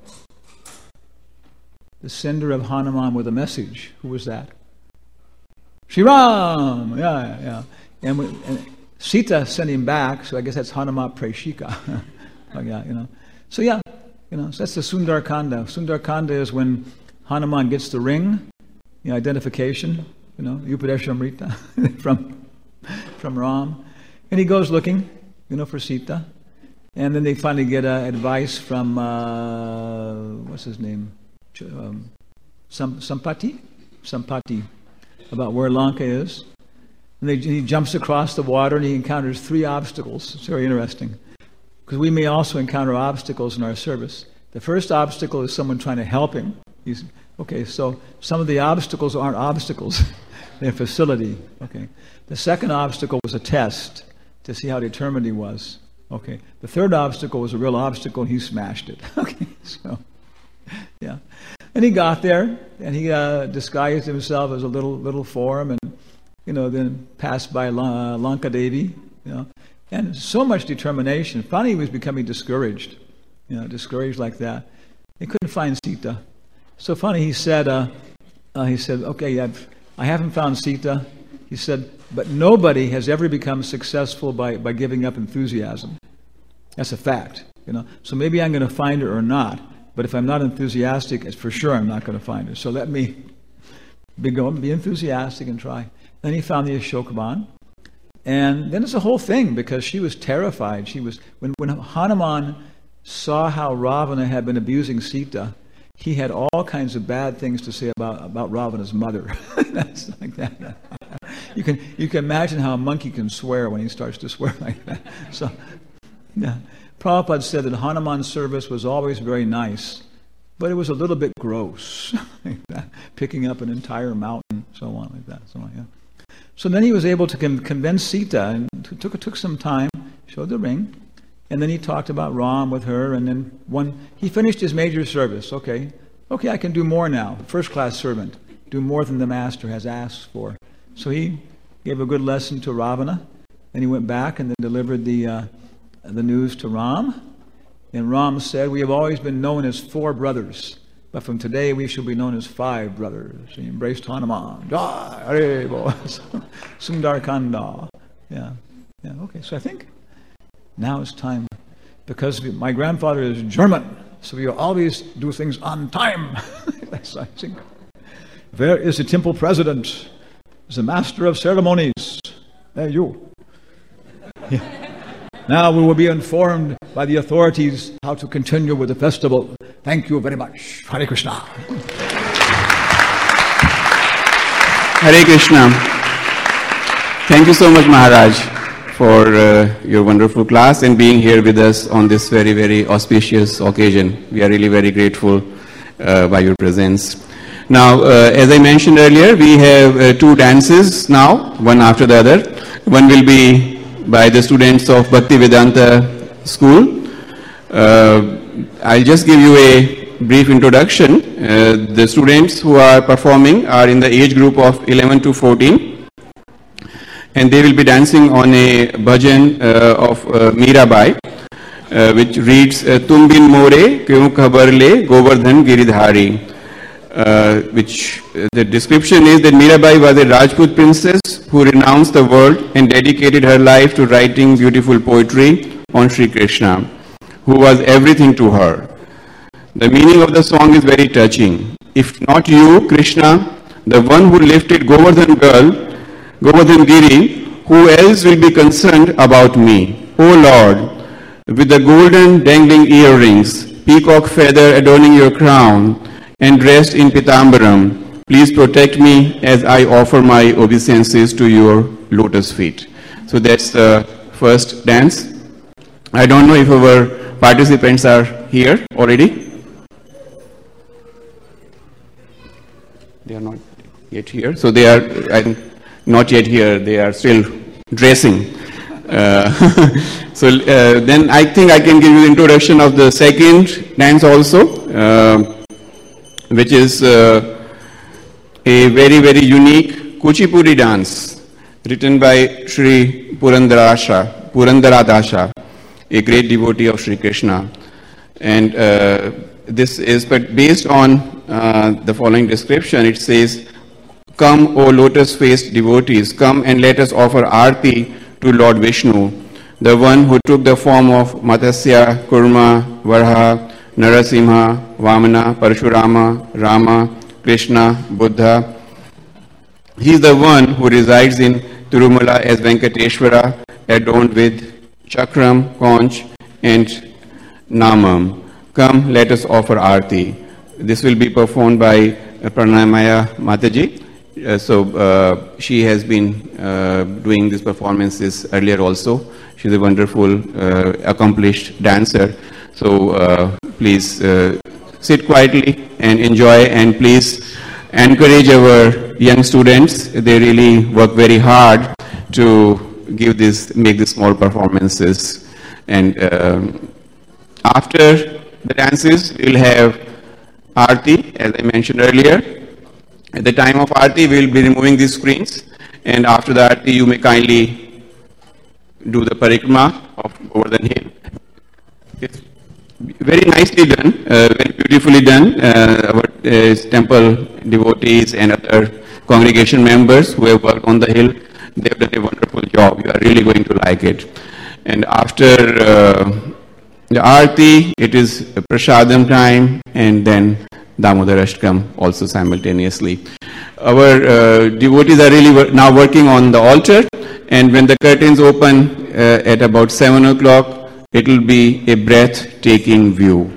the sender of Hanuman with a message. Who was that? Shri Ram. Yeah. And Sita sent him back, so I guess that's Hanumat Preshika. So that's the Sundarkanda. Sundarkanda is when Hanuman gets the ring, identification, Upadeshamrita from Ram. And he goes looking, for Sita. And then they finally get advice from, what's his name? Sampati, about where Lanka is. And he jumps across the water and he encounters 3 obstacles. It's very interesting. Because we may also encounter obstacles in our service. The first obstacle is someone trying to help him. So some of the obstacles aren't obstacles. They're facility. Okay. The second obstacle was a test to see how determined he was. Okay. The third obstacle was a real obstacle and he smashed it. Okay. So, yeah. And he got there and he disguised himself as a little form and, then passed by Lanka Devi, and so much determination. Finally, he was becoming discouraged, discouraged like that. He couldn't find Sita. So finally, he said, okay, I haven't found Sita. He said, but nobody has ever become successful by giving up enthusiasm. That's a fact, So maybe I'm going to find her or not. But if I'm not enthusiastic, it's for sure I'm not going to find her. So let me be enthusiastic and try. Then he found the Ashokaban. And then it's a whole thing because she was terrified. When Hanuman saw how Ravana had been abusing Sita, he had all kinds of bad things to say about Ravana's mother. That's like that. You can imagine how a monkey can swear when he starts to swear like that. So, yeah. Prabhupada said that Hanuman's service was always very nice, but it was a little bit gross, like that, picking up an entire mountain, so on like that. So then he was able to convince Sita, and took some time, showed the ring, and then he talked about Ram with her, and then he finished his major service. Okay, I can do more now. First-class servant, do more than the master has asked for. So he gave a good lesson to Ravana, and he went back and then delivered the news to Ram. And Ram said, we have always been known as 4 brothers, but from today we shall be known as 5 brothers. He embraced Hanuman. Jai Hare Bo. Sundarkanda. Yeah. Okay, so I think now it's time. Because my grandfather is German, so we always do things on time. So I think, where is the temple president? The master of ceremonies. There you. Yeah. Now we will be informed by the authorities how to continue with the festival. Thank you very much. Hare Krishna. Hare Krishna. Thank you so much, Maharaj, for your wonderful class and being here with us on this very, very auspicious occasion. We are really very grateful by your presence. Now, as I mentioned earlier, we have 2 dances now, one after the other. One will be by the students of Bhaktivedanta School. I'll just give you a brief introduction. The students who are performing are in the age group of 11 to 14. And they will be dancing on a bhajan of Mirabai, which reads, Tum bin more kyun khabar le Govardhan Giridhari. Which the description is that Mirabai was a Rajput princess who renounced the world and dedicated her life to writing beautiful poetry on Sri Krishna, who was everything to her. The meaning of the song is very touching. If not you, Krishna, the one who lifted Govardhan Giri, who else will be concerned about me? O Lord, with the golden dangling earrings, peacock feather adorning your crown, and dressed in Pitambaram, please protect me as I offer my obeisances to your lotus feet. So that's the first dance. I don't know if our participants are here already. They are not yet here. So they are not yet here. They are still dressing. Then I think I can give you the introduction of the second dance also, which is a very, very unique Kuchipudi dance written by Sri Purandaradasha, a great devotee of Sri Krishna. And this is based on the following description. It says, "Come, O lotus-faced devotees, come and let us offer Aarti to Lord Vishnu, the one who took the form of Matsya, Kurma, Varha, Narasimha, Vamana, Parashurama, Rama, Krishna, Buddha. He is the one who resides in Tirumala as Venkateshwara, adorned with Chakram, Conch, and Namam. Come, let us offer Aarti." This will be performed by Pranamaya Mataji. She has been doing these performances earlier also. She's a wonderful, accomplished dancer. So please sit quietly and enjoy, and please encourage our young students. They really work very hard to make these small performances. And after the dances, we'll have Aarti, as I mentioned earlier. At the time of Aarti, we'll be removing these screens, and after the Aarti, you may kindly do the parikrama of Govardhan Hill. It's very nicely done, very beautifully done. Our temple devotees and other congregation members who have worked on the hill, they have done a wonderful job. You are really going to like it. And after the Aarti, it is Prasadam time, and then Damodar Ashtakam also simultaneously. Our devotees are really now working on the altar, and when the curtains open at about 7 o'clock, it will be a breathtaking view.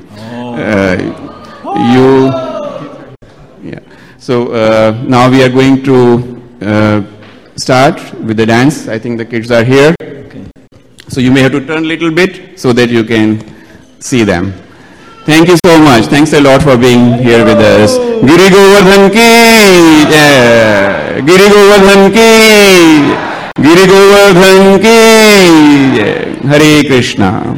So now we are going to start with the dance. I think the kids are here. Okay. So you may have to turn a little bit so that you can see them. Thank you so much. Thanks a lot for being here with us. Giri Govardhan ki jai. Giri Govardhan ki. Giri Govardhan ki jai. Hare Krishna.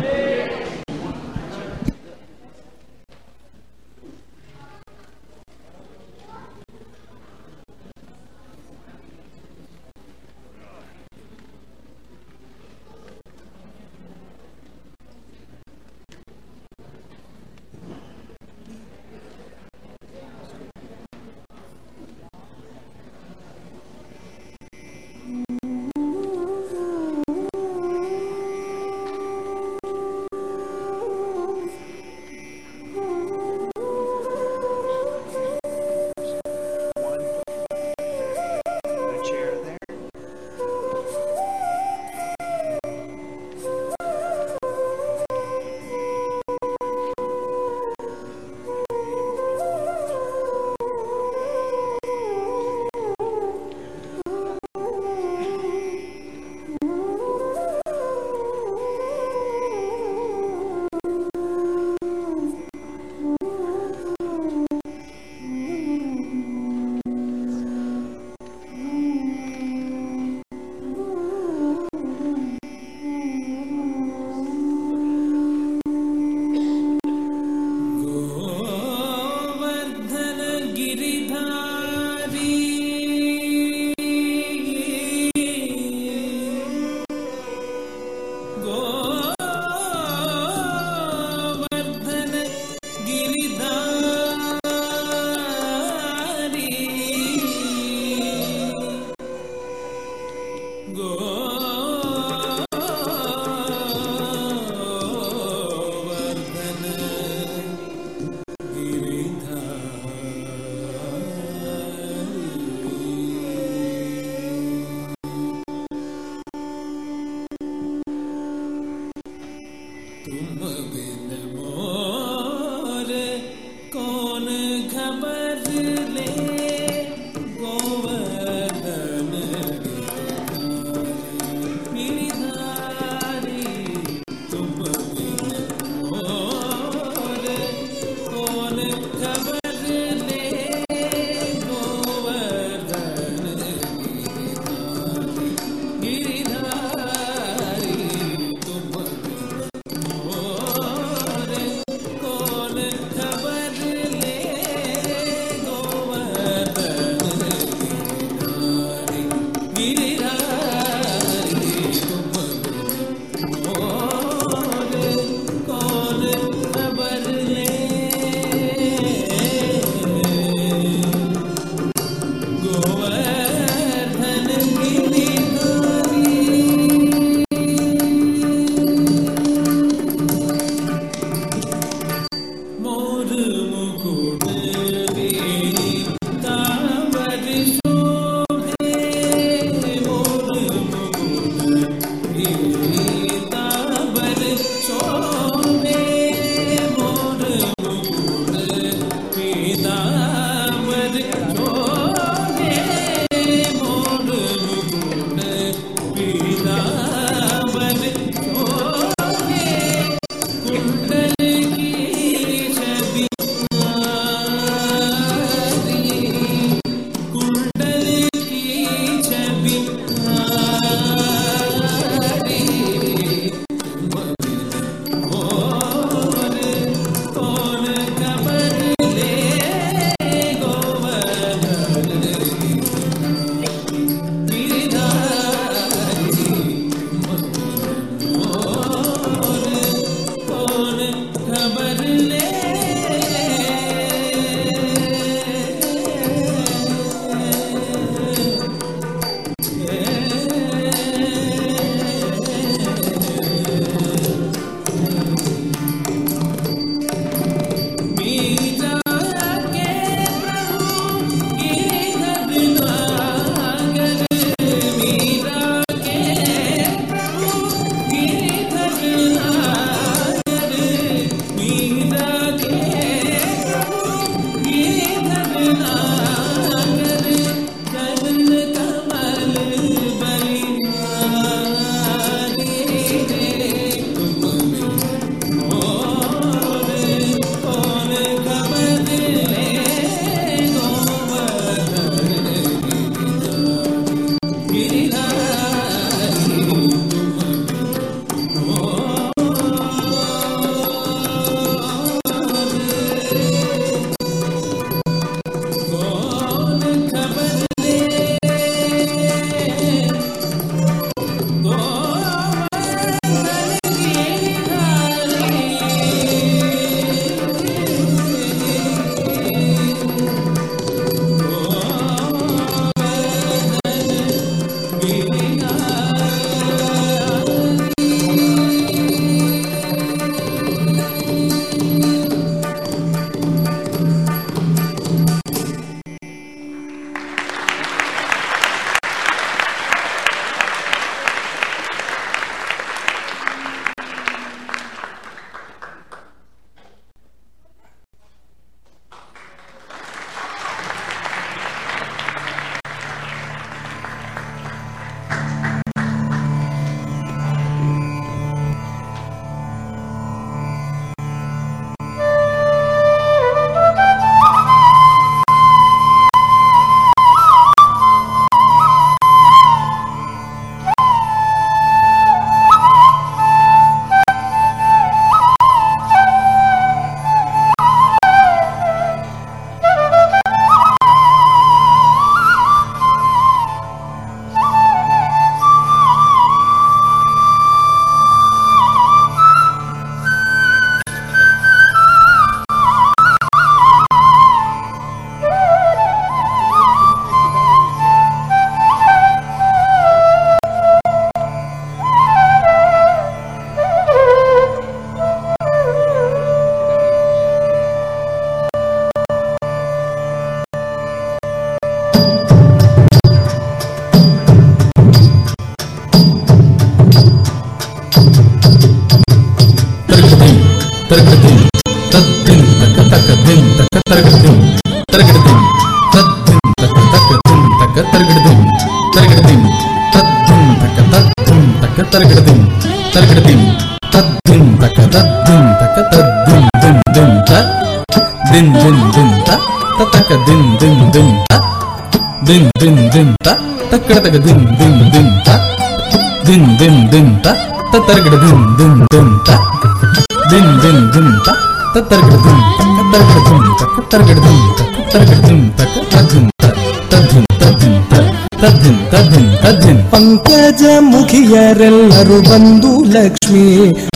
ಪಂಕಜಮುಖಿಯರೆಲ್ಲರೂ ಬಂದು ಲಕ್ಷ್ಮೀ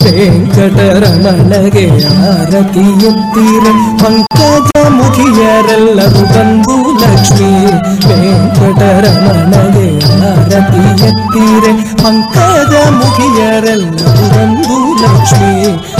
ವೆಂಕಟರಮಣಗೆ ಆರತಿ ಎತ್ತೀರೆ. ಪಂಕಜಮುಖಿಯರೆಲ್ಲರೂ ಬಂದು ಲಕ್ಷ್ಮೀ ವೆಂಕಟರಮಣಗೆ ಆರತಿ ಎತ್ತೀರೆ. ಪಂಕಜಮುಖಿಯರೆಲ್ಲರೂ ಬಂದು ಲಕ್ಷ್ಮೀ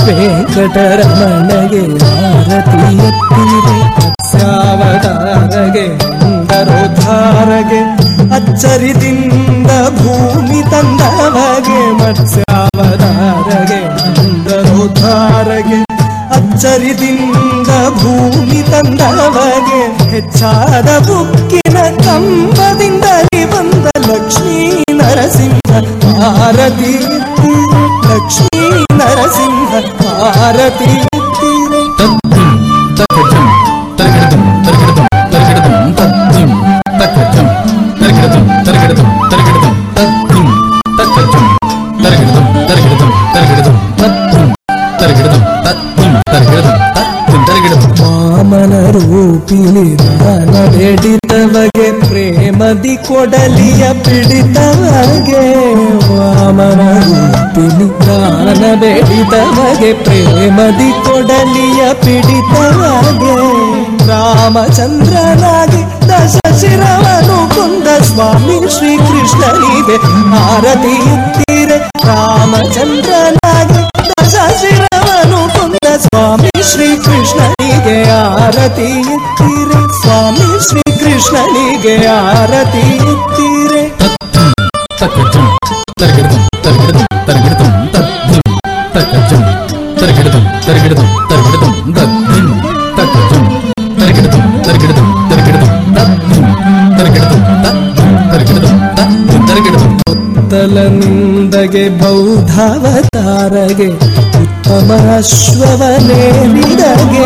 ವೆಂಕಟರಮಣಗೆ ಆರತಿ ಎತ್ತೀರೆ. ಮತ್ಸ್ಯಾವತಾರಗೆ ಮಂದರೋದ್ಧಾರಗೆ ಅಚ್ಚರಿದಿಂದ ಭೂಮಿ ತಂದವಗೆ. ಮತ್ಸ್ಯಾವತಾರಗೆ ಮಂದರೋದ್ಧಾರಗೆ ಅಚ್ಚರಿದಿಂದ ಭೂಮಿ ತಂದವಗೆ. ಹೆಚ್ಚಾದ ಬುಕ್ಕಿನ ಕಂಬದಿಂದಲೇ ಬಂದ ಲಕ್ಷ್ಮೀ ನರಸಿಂಹ ಆರತಿ ಎತ್ತಿರೆ ಲಕ್ಷ್ಮೀ ನರಸಿಂಹ ಆರತಿ ಎತ್ತಿರೆ ತದ್ದಿಂ ತಕಜಂ ತರಗಿಡದಂ ತರಗಿಡದಂ ತರಗಿಡದಂ ತದ್ದಿಂ ತಕಜಂ ತರಗಿಡದಂ ತರಗಿಡದಂ ತರಗಿಡದಂ ತದ್ದಿಂ ತಕಜಂ ತರಗಿಡದಂ ತರಗಿಡದಂ ತರಗಿಡದಂ ತದ್ದಿಂ ತರಗಿಡದಂ ತದ್ದಿಂ ತರಗಿಡದಂ ತದ್ದಿಂ ತರಗಿಡದಂ ವಾಮನ ರೂಪಿಲಿ ದಾನ ಬೇಡಿದವಗೆ ಪ್ರೇಮದಿ ಕೊಡಲಿಯ ಪಿಡಿತವಗೆ ವಾಮನ ರೂಪಿಲಿ ದಾನ ಬೇಡಿದವಗೆ ಪ್ರೇಮದಿ ಕೊಡಲಿಯ ಪಿಡಿತವಗೆ ರಾಮಚಂದ್ರನಾಗಿ ದಶ ಶಿರವನು ಕೊಂದ ಸ್ವಾಮಿ ಶ್ರೀಕೃಷ್ಣನಿಗೆ ಆರತಿ ಎತ್ತಿರೆ ರಾಮಚಂದ್ರನಾಗಿ ದಶ ಶಿರವನು ಕೊಂದ ಸ್ವಾಮಿ ಶ್ರೀಕೃಷ್ಣನಿಗೆ ಆರತಿ ಎತ್ತಿರೆ ಸ್ವಾಮಿ ಶ್ರೀಕೃಷ್ಣನಿಗೆ ಆರತಿ ಎತ್ತಿರೆ ತಕಜಂ ತರಗಿಡದಂ ತರಗಿಡದಂ ತರಗಿಡದಂ ತದ್ದಿಂ ತಕಜಂ ತರಗಿಡದಂ ತರಗಿಡದಂ ತರಗಿಡದಂ ತದ್ದಿಂ ತಕಜಂ ತರಗಿಡದಂ ತರಗಿಡದಂ ತರಗಿಡದಂ ತದ್ದಿಂ ತರಗಿಡದಂ ತದ್ದಿಂ ತರಗಿಡದಂ ತದ್ದಿಂ ತರಗಿಡದಂ ತಲನಿಂದಗೆ ಬೌದ್ಧಾವತಾರಗೆ ಉತ್ತಮ ಅಶ್ವವನೇರಿದಗೆ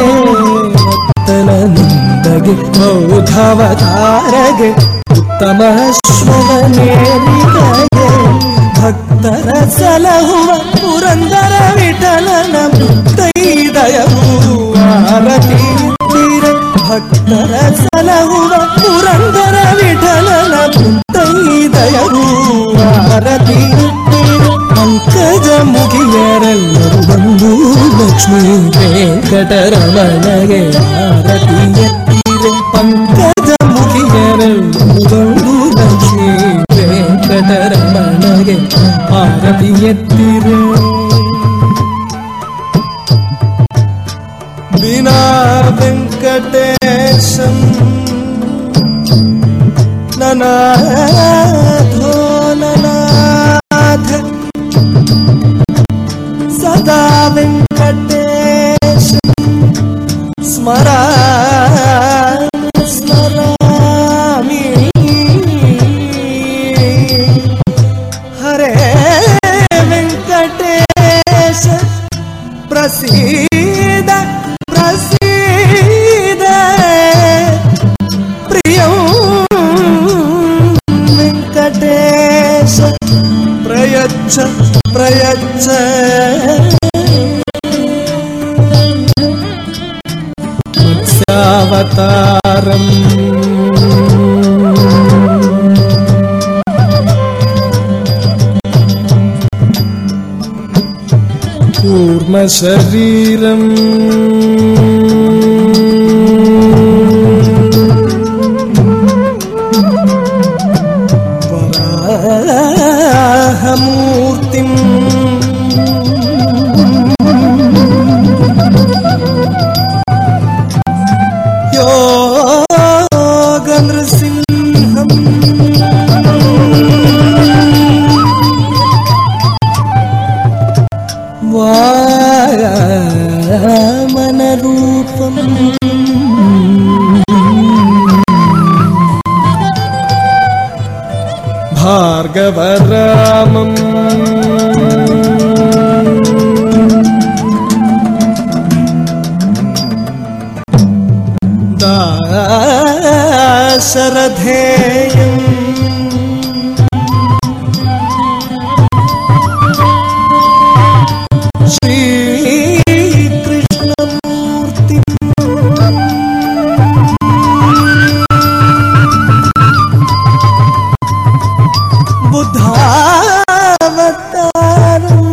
ತಲನಿಂದಗೆ ಬೌದ್ಧಾವತಾರಗೆ ಉತ್ತಮ ಅಶ್ವವನೇರಿದಗೆ ಭಕ್ತರ ಸಲಹುವ ಪುರಂದರ ವಿಠಲನ ಮುತ್ತೈದೆಯರು ಆರತಿ ಎತ್ತಿರೆ ಭಕ್ತರ ಸಲಹುವ ಪುರಂದರ ವಿಠಲನ ಮುತ್ತೈದೆಯರು ಆರತಿ ಎತ್ತಿರೆ ಪಂಕಜ ಮುಗಿಯರೆಲ್ಲರೂ ಬಂದು ಲಕ್ಷ್ಮೀ ವೆಂಕಟರಮಣಗೆ ಆರತಿ ಎತ್ತಿರೆ ಪಂಕಜ ಮುಗಿಯರೆಲ್ಲರೂ ಬಂದು ಲಕ್ಷ್ಮೀ ವೆಂಕಟರಮಣಗೆ ಆರತಿ ಎತ್ತಿರೆ ಬಿನಾ ವೆಂಕಟೇಶಂ ನನಾಥೋ ನನಾಥ ಸದಾ ವೆಂಕಟೇಶ ಸ್ಮರಾಮಿ ಹರೇ ವೆಂಕಟೇಶ ಪ್ರಸೀದ ಪ್ರಸೀದ ಪ್ರಿಯಂ ವೆಂಕಟೇಶ ಪ್ರಯಚ್ಛ ಪ್ರಯಚ್ಛ ಮತ್ಸ್ಯಾವತಾರಂ ಕೂರ್ಮ ಶರೀರಂ ವರಾಹಮೂರ್ತಿಂ ಯೋಗ ನೃಸಿಂಹಂ ವಾಮನ ರೂಪಂ ಭಾರ್ಗವರಾಮಂ दाशरथेयಂ ಶ್ರೀಕೃಷ್ಣಮೂರ್ತಿ ಬುದ್ಧಾವತಾರಂ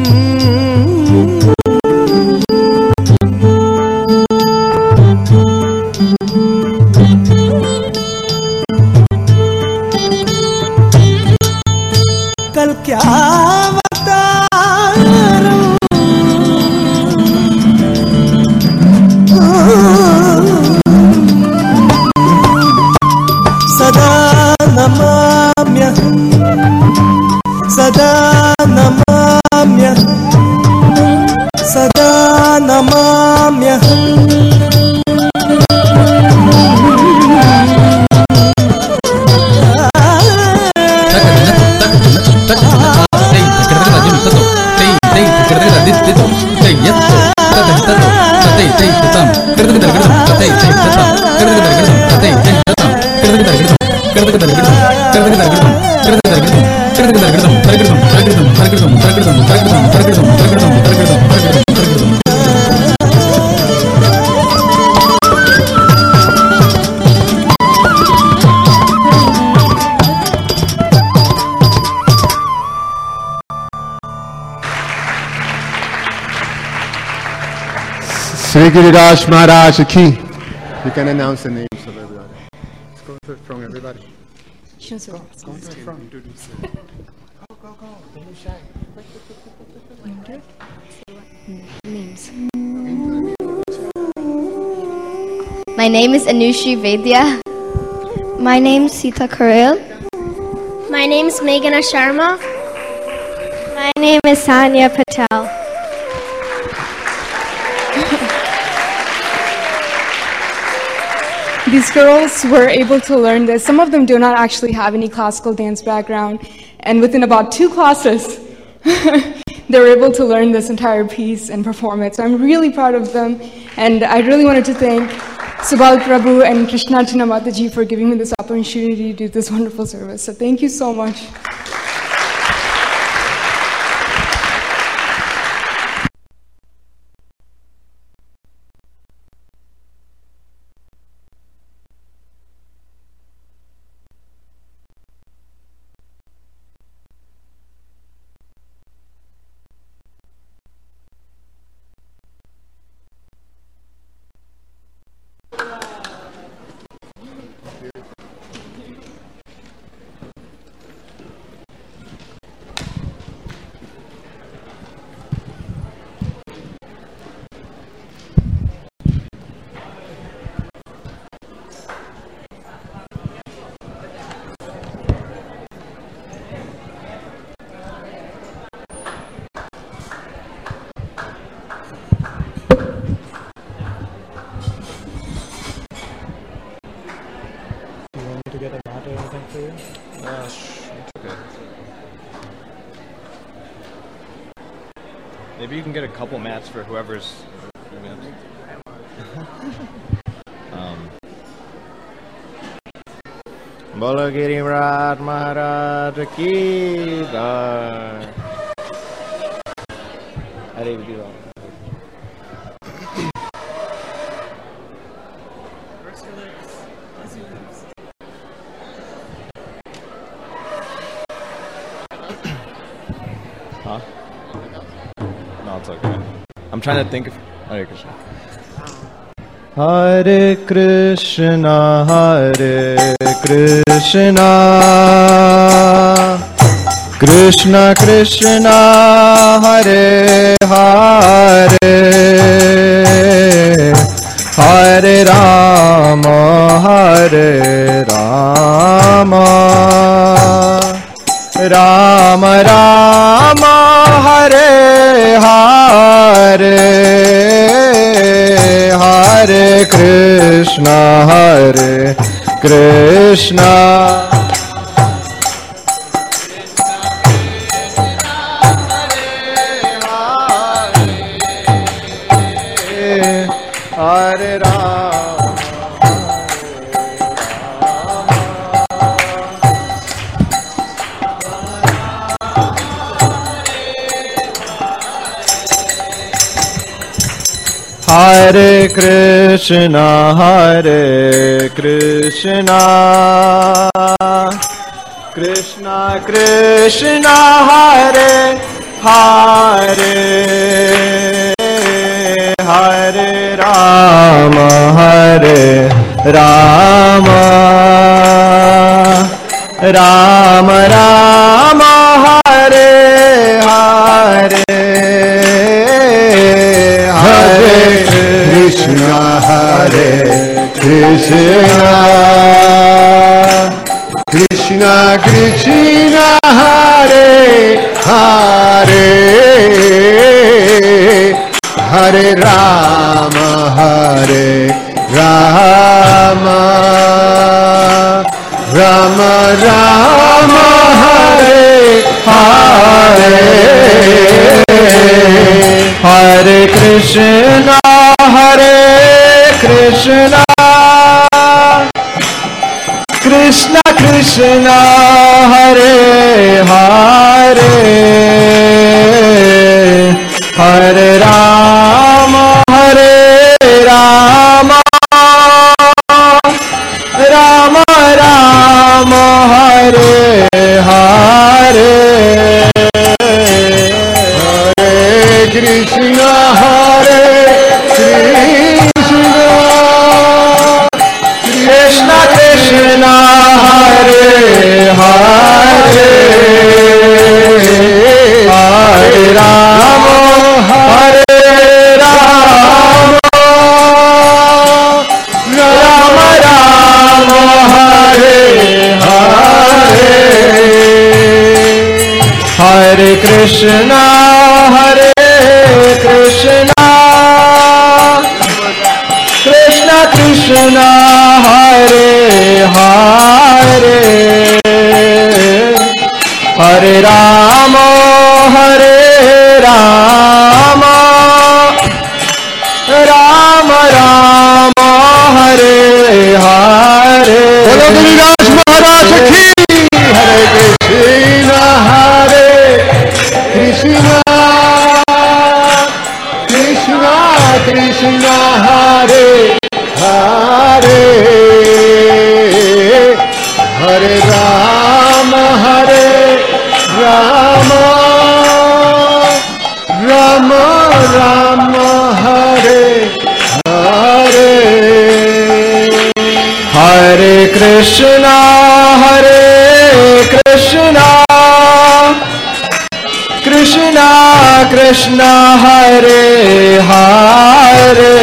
ಕಲ್ಕ್ಯಾವತಾರಂ ಸದಾ ನಮಾಮ್ಯಹಂ ಸದಾ ನಮಾಮ್ಯಹಂ ಸದಾ ನಮಾಮ್ಯಹಂ Sri Giriraj Maharaj Ki. You can announce the names of everybody. Let's go from everybody. Go from. Introduce it. Go. Don't be shy. Names. My name is Anushri Vedya. My name is Sita Karel. My name is Meghana Sharma. My name is Sanya Patel. These girls were able to learn this. Some of them do not actually have any classical dance background. And within about 2 classes, they were able to learn this entire piece and perform it. So I'm really proud of them. And I really wanted to thank Subal Prabhu and Krishna Mataji for giving me this opportunity to do this wonderful service. So thank you so much. Maybe you can get a couple mats for whoever's. Bolo Giriraj Maharaj Ki Jai. Hare Krishna. Huh? No, it's okay. I'm trying to think of Hare Krishna. Hare Krishna, Hare Krishna, Krishna Krishna, Hare Hare, Hare Rama, Hare Rama, Rama Rama, Hare Hare, Hare Krishna, Hare Krishna. Hare Rama, Hare Krishna, Hare Krishna, Krishna Krishna, Hare Hare, Hare Rama, Hare Rama, Rama Rama, Hare Hare, Hare Krishna, Hare Krishna, Krishna Krishna, Hare Hare, Hare Rama, Hare Rama, Rama Rama, Hare Hare, Hare Krishna, Hare Krishna, Krishna Krishna, Hare Hare, Krishna, Hare Krishna, Krishna Krishna, Hare Hare, Hare Rama, Hare Rama, Rama Rama, Hare Hare, Hare Krishna, Hare Krishna, Krishna Krishna, Hare Hare, Hare Rama, Hare Rama, Rama Rama, Hare Hare. Bolo Giriraj Maharaj ki, Hare Krishna, Hare Krishna, Krishna Krishna, Hare Hare, Hare Rama, Hare Rama, Rama Rama, Hare Hare, Hare Krishna, Hare Krishna, Krishna Krishna, Hare Hare,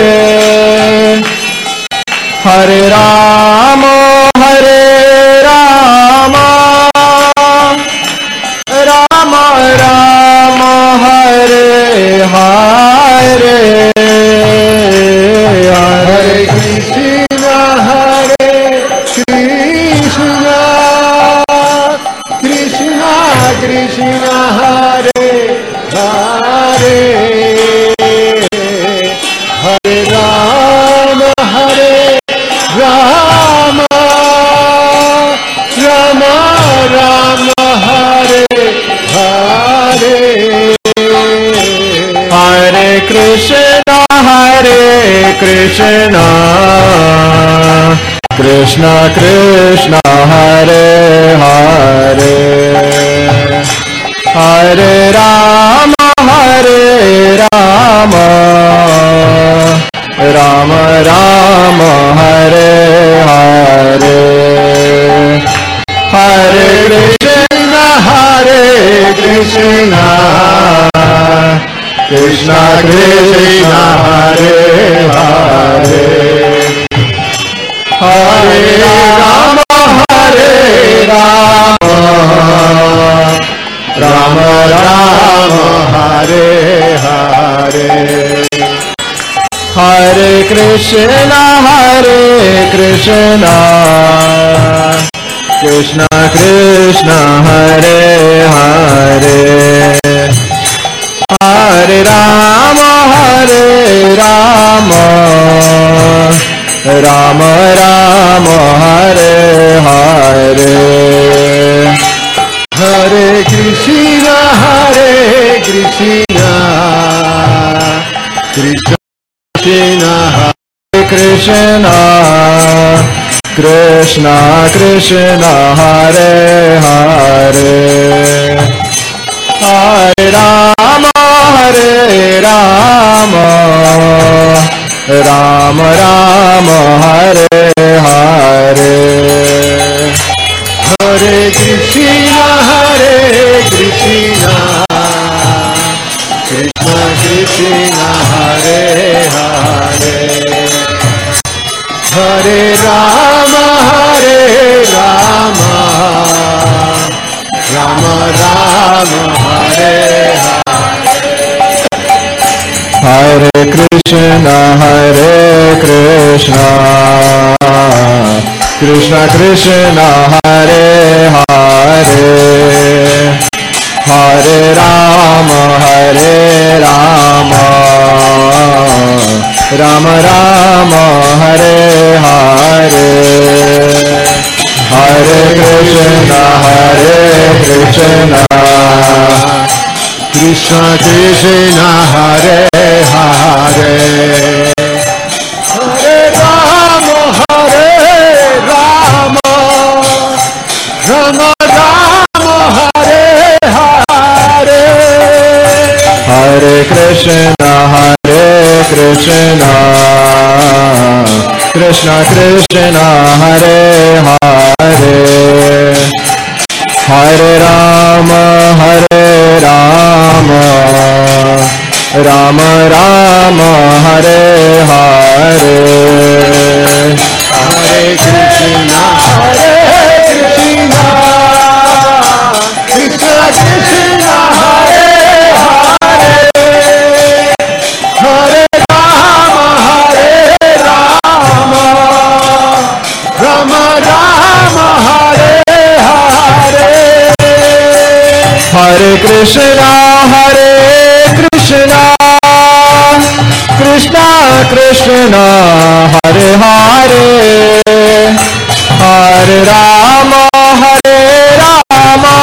Hare Rama, Hare Rama, Rama Rama, Hare Hare, Hare Krishna, Hare Krishna, Krishna Krishna, Hare Hare, Hare Rama, Hare Rama, Rama Rama, Hare Hare, Hare Krishna, Hare Krishna, Krishna Krishna, Hare Hare, Hare Rama, Hare Rama, Rama Rama, Hare Hare, Hare Krishna, Hare Krishna, Krishna Krishna, Hare Hare, Hare Rama, Hare Rama, Rama Rama, Hare Hare, Hare Krishna, Hare Krishna, Krishna Krishna, Hare Hare, Hare Rama, Hare Rama, Rama Rama, Hare Hare, Hare Krishna, Hare Krishna, Krishna Krishna, Hare Krishna, Krishna Krishna, Hare Hare, Hare Rama, Hare Rama, Rama Rama, Hare Hare, Hare Krishna, Hare Krishna, Krishna Krishna, Hare Hare, Hare Rama, Hare Rama, Rama Rama, Hare Hare, Hare Krishna, Hare Krishna, Krishna Krishna, Hare Hare, Hare Rama, Hare Rama, Rama Rama, Hare Hare, Hare Krishna, Hare Krishna, Krishna Krishna, Hare Hare, Hare Rama, Hare Rama, Rama Rama, Hare Hare, Hare Krishna, Krishna Krishna, Hare Hare, Hare Rama, Rama Rama, Hare Hare, Hare Krishna, Krishna Krishna, Hare Hare, Hare Rama, Rama Rama, Hare Hare, Hare Krishna, Krishna Krishna, Hare Hare, Hare Rama, Rama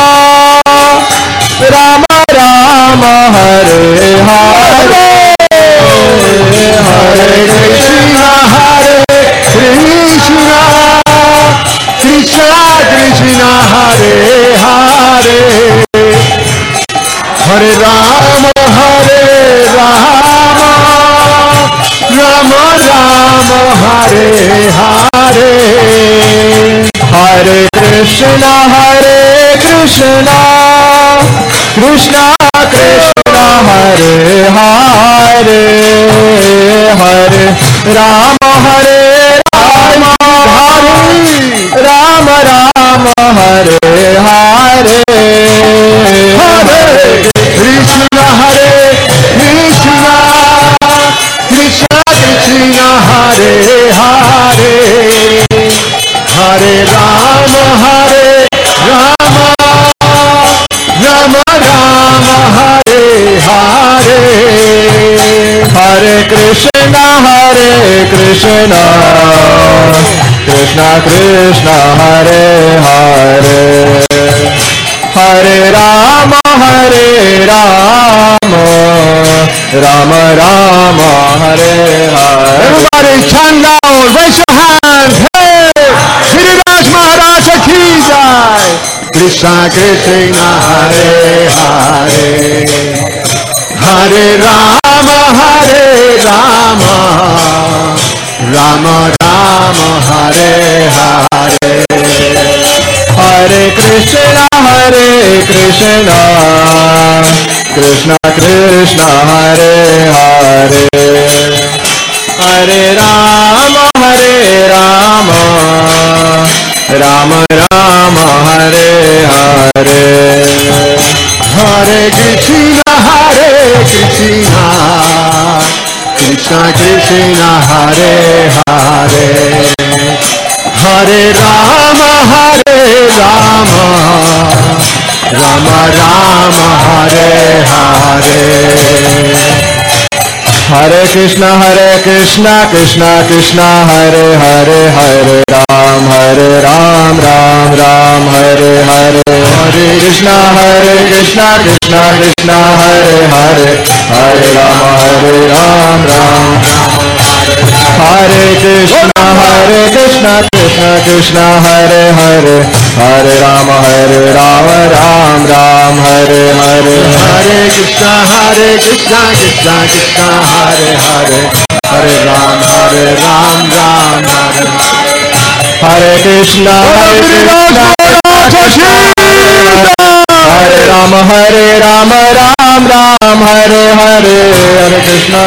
Rama, Hare Hare, Hare Krishna, Krishna Krishna, Hare Hare, Hare Rama, Rama Rama, Hare Hare, Hare Krishna, Krishna Krishna, Hare Hare, Hare Rama, Rama Rama, Hare Hare, Hare Krishna, Krishna Krishna Krishna, Hare Hare, Hare Rama, Rama Rama, Hare Hare, Hare Krishna, Krishna Krishna, Hare Hare, Hare Rama, Rama Rama, Hare Hare. Everybody chant loud, raise your hands. Hey, Giriraj Maharaj ki jai. Krishna Krishna, Hare Hare, Hare Rama, Rama Rama, Hare Hare, Hare Krishna, Krishna Krishna, Hare Hare, Hare Rama, Rama Rama, Hare Hare, Hare Krishna, Krishna Krishna, Hare Hare, Hare Rama, Rama Rama, Hare Hare, Hare Krishna, Krishna Krishna, Hare Hare, Hare Ram, Ram Ram, Hare Hare, Hare Krishna, Krishna Krishna, Hare Hare, Hare Rama, Ram Ram, Hare Krishna, Krishna Krishna, Hare Hare, Hare Rama, Ram Ram, Hare Hare, Hare Krishna, Krishna Krishna, Hare Hare, Hare Ram, Ram Hare, Hare Krishna, Hare Rama, Ram Ram, Hare Hare, Hare Krishna.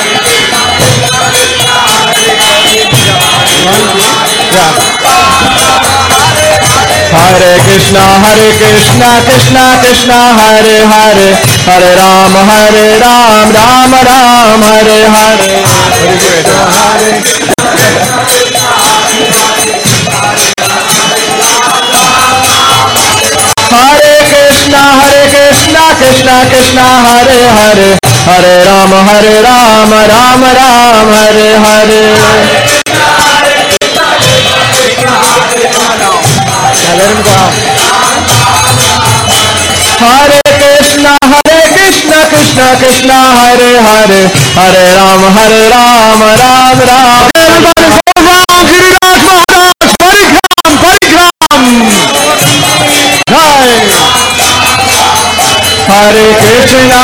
Hare Krishna, Krishna Krishna, Hare Hare, Hare Ram, Ram Ram, Hare Hare, Hare Krishna, Hare Krishna, Krishna Krishna, Hare Hare, Hare Ram, Ram Ram, Hare Hare. Let him go. Hare Krishna, Krishna Krishna, Hare Hare, Hare Ram, Ram Ram. Everybody go round, Giriraj Maharaj, Parikram. Jai. Hare Krishna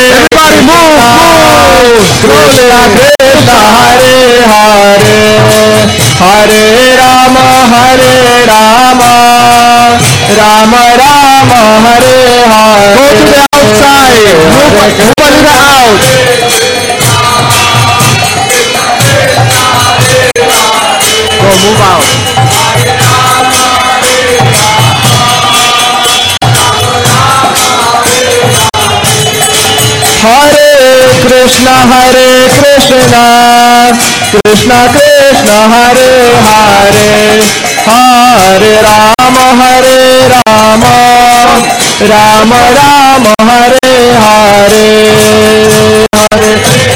Krishna Krishna Hare Hare Hare Rama Rama Rama Hare Hare. Go to the outside. Move a little out. Go move out. Hare Krishna Krishna Krishna Hare Hare Hare Rama Rama Rama Hare Hare. Hare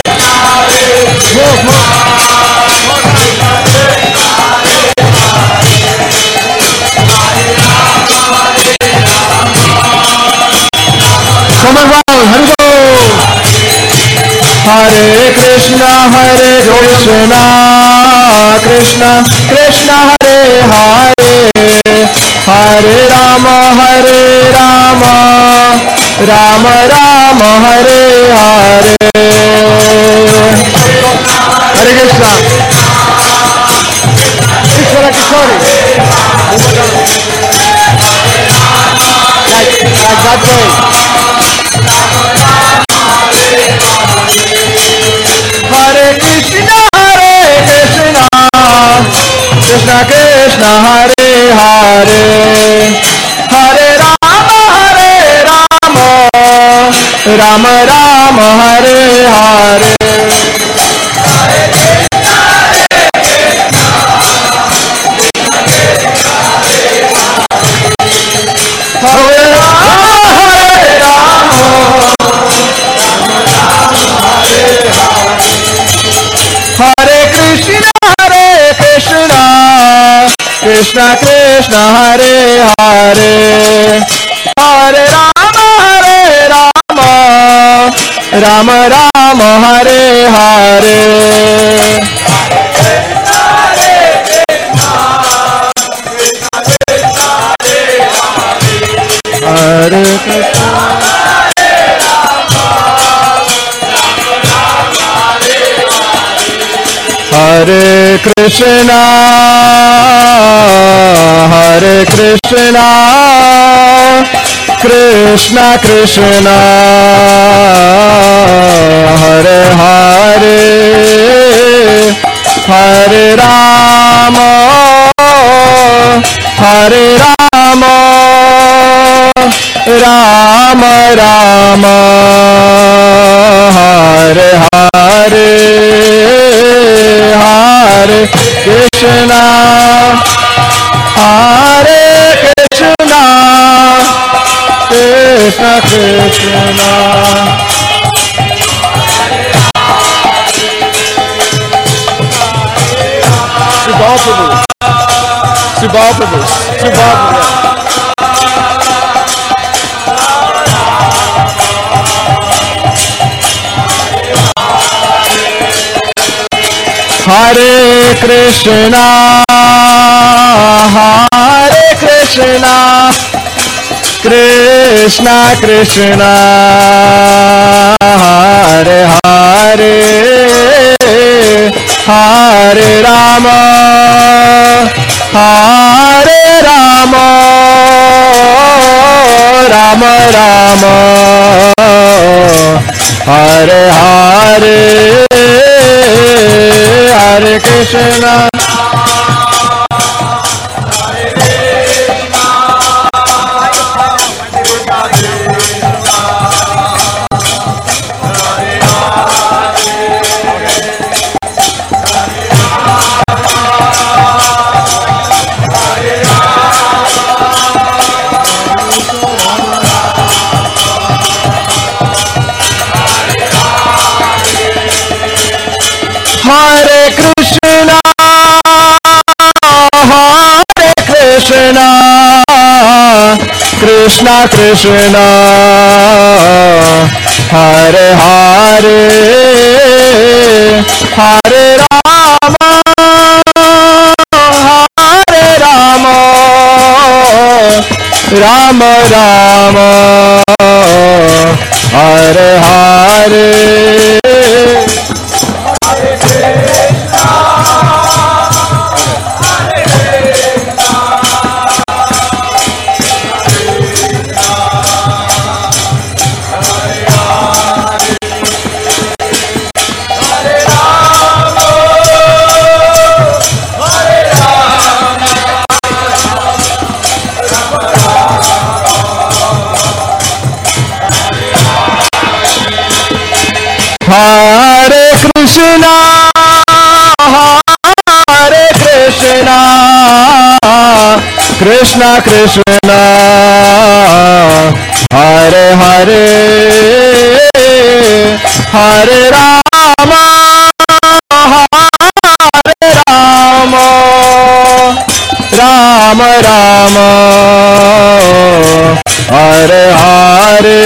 come around, Hare Hare Krishna Krishna Krishna Hare Hare Hare Rama Rama Rama Hare Hare. Hare Krishna. Ishvara Kishori. Like that way. Hare Krishna Krishna Krishna Hare Hare Hare Rama Rama Rama Hare Hare. Hare Krishna Krishna Hare Hare Hare Rama Rama Rama Hare Hare. Hare Krishna Hare Krishna Krishna Krishna Hare Hare Hare Rama Rama Rama Hare Hare Hare Krishna Krishna Krishna Subhal Prabhu Hare Krishna Krishna Krishna Hare Hare Hare Rama Rama Rama Hare Hare Hare Krishna Hare Krishna Krishna Krishna Hare Hare Hare Rama Rama Rama Hare Krishna, Hare Krishna, Krishna Krishna, Hare Hare, Hare Rama, Hare Rama, Rama Rama, Hare Hare.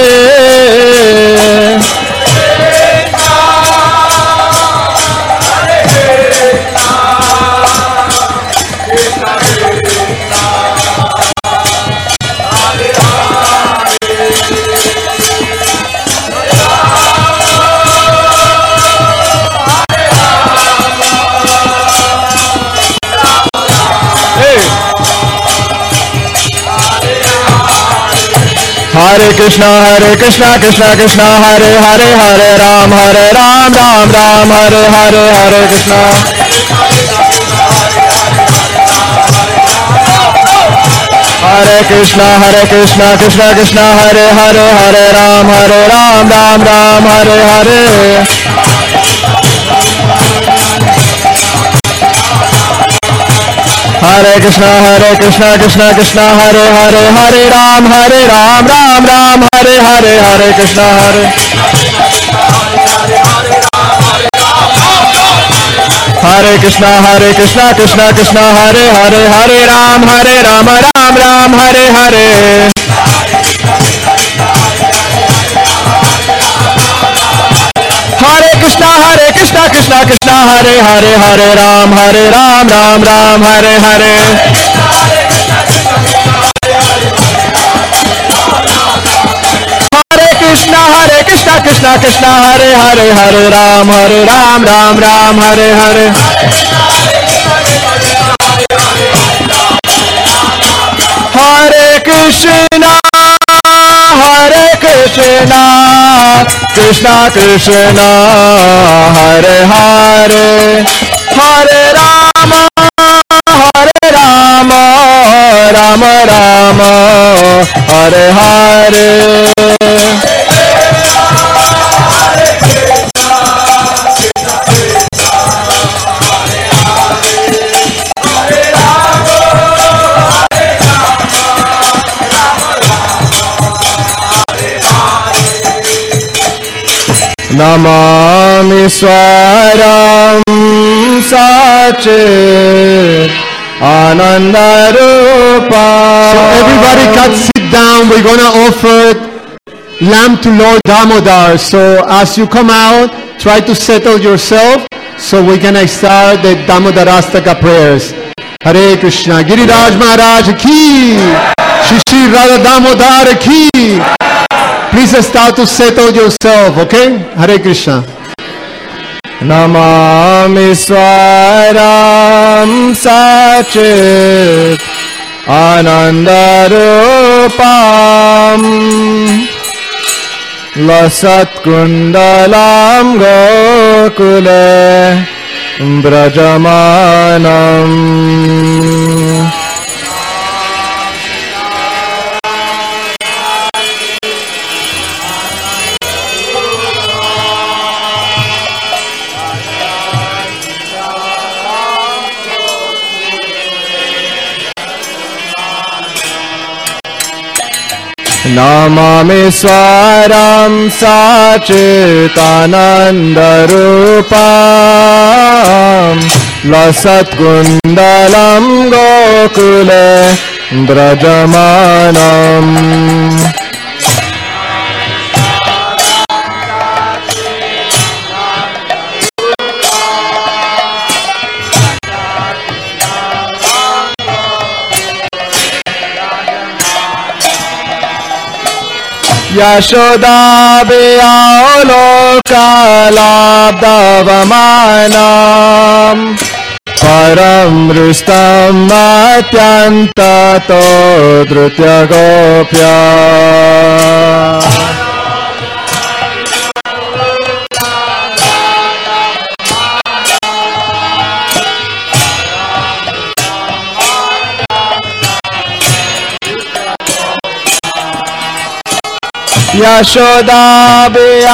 Hare Krishna, Krishna Krishna, Hare Hare, Hare Ram, Ram Ram, Hare Hare, Hare Krishna. Hare Krishna, Krishna Krishna, Hare Hare, Hare Ram, Ram Ram, Hare Hare. Hare Krishna, Krishna Krishna, Hare Hare, Hare Ram, Ram Ram, Hare Hare, Hare Krishna, Hare. Hare Krishna, Krishna Hare Hare, Hare Ram, Ram Ram, Hare Hare. Hare Krishna, Krishna Hare Hare, Hare Ram, Ram Ram, Hare Hare. Hare Krishna, Krishna Hare Hare, Hare Ram, Ram Ram, Hare Hare. Hare Krishna, Krishna Krishna, Hare Hare, Hare Rama, Rama Rama, Hare Hare. Namami Swaram Sachit Anandarupa. So everybody can sit down. We're going to offer lamb to Lord Damodar. So as you come out, try to settle yourself so we can start the Damodarastaka prayers. Hare Krishna. Giriraj Maharaj ki, Shri Radha Damodar ki. Please start to settle yourself, okay? Hare Krishna. Namami Swaram Sachit Anandarupam Lasat Kundalam Gokule Brajamanam. Namami Swaram Sachitanandarupam Lasat Kundalam Gokule Brajamanam. Yashoda Be'aolokalabdavamanam Param Rustam Atyantato Drutya Gopya. Yashoda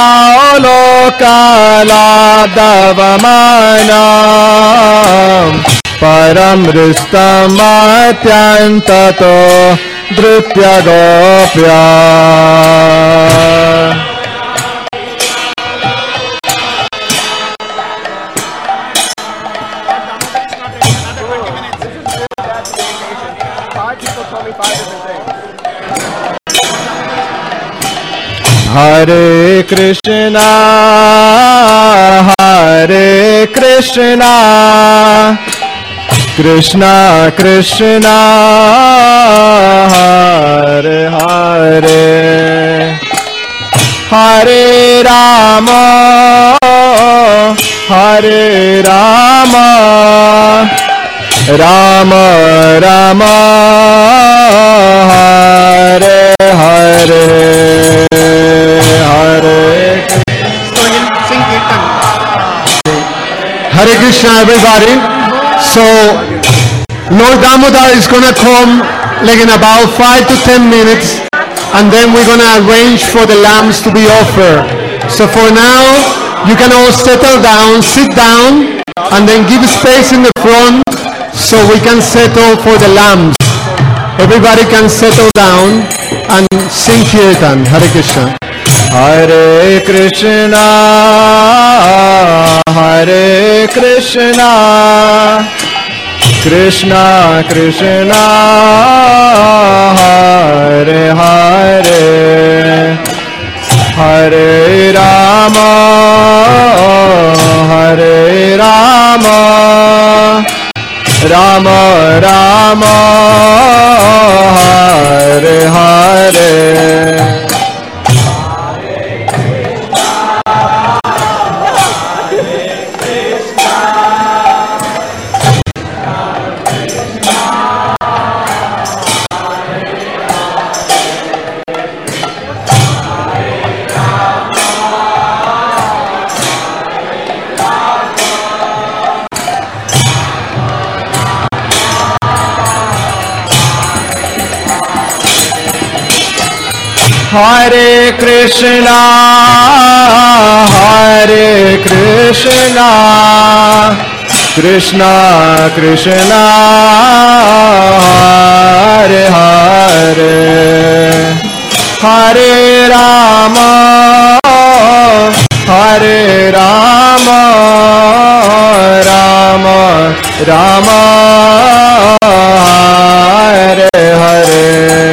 Biyaolokaladdavamanam Paramristammatyantato Dhrutya Gopya. Hare Krishna, Hare Krishna, Krishna Krishna, Hare Hare, Hare Rama, Hare Rama, Rama Rama, Hare Hare. Hare Krishna, everybody. So, Lord Damodar is going to come like in about 5 to 10 minutes, and then we're going to arrange for the lambs to be offered. So for now, you can all settle down, sit down, and then give space in the front so we can settle for the lambs. Everybody can settle down and sing Kirtan. Hare Krishna. Hare Krishna, Hare Krishna, Krishna Krishna, Hare Hare, Hare Rama, Hare Rama, Rama Rama, Hare Hare. Hare Krishna, Hare Krishna, Krishna Krishna, Hare Hare, Hare Rama, Hare Rama, Rama Rama, Hare Hare.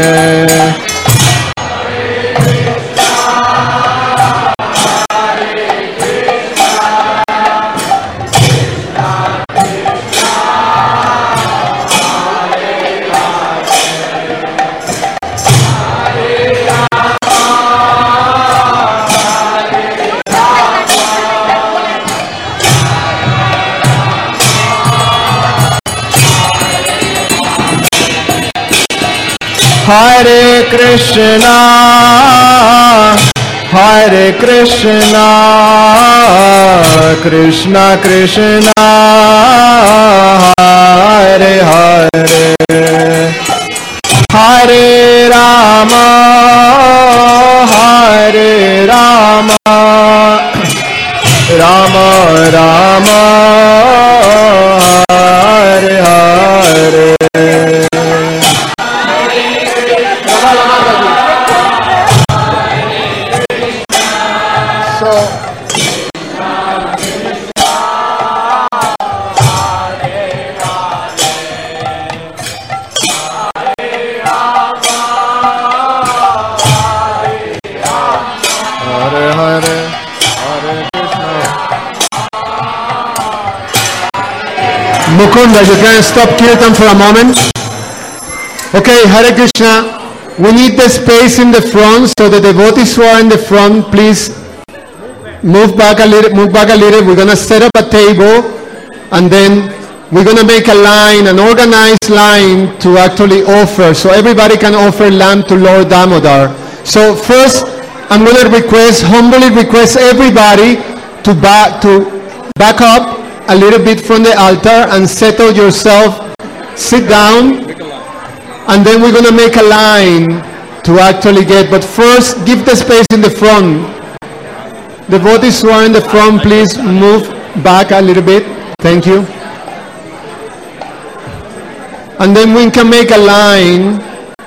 Hare Krishna, Hare Krishna, Krishna Krishna, Hare Hare, Hare Rama, Hare Rama, Rama Rama, Hare Hare. Mukunda, you can stop Kirtan for a moment. Okay, Hare Krishna. We need the space in the front, so the devotees who are in the front, please move back a little. We're going to set up a table, and then we're going to make a line, an organized line to actually offer, so everybody can offer lamb to Lord Damodar. So first, I'm going to humbly request everybody to back up a little bit from the altar and settle yourself, sit down, and then we're going to make a line to actually get. But first, give the space in the front. The devotees who are in the front, please move back a little bit. Thank you. And then we can make a line.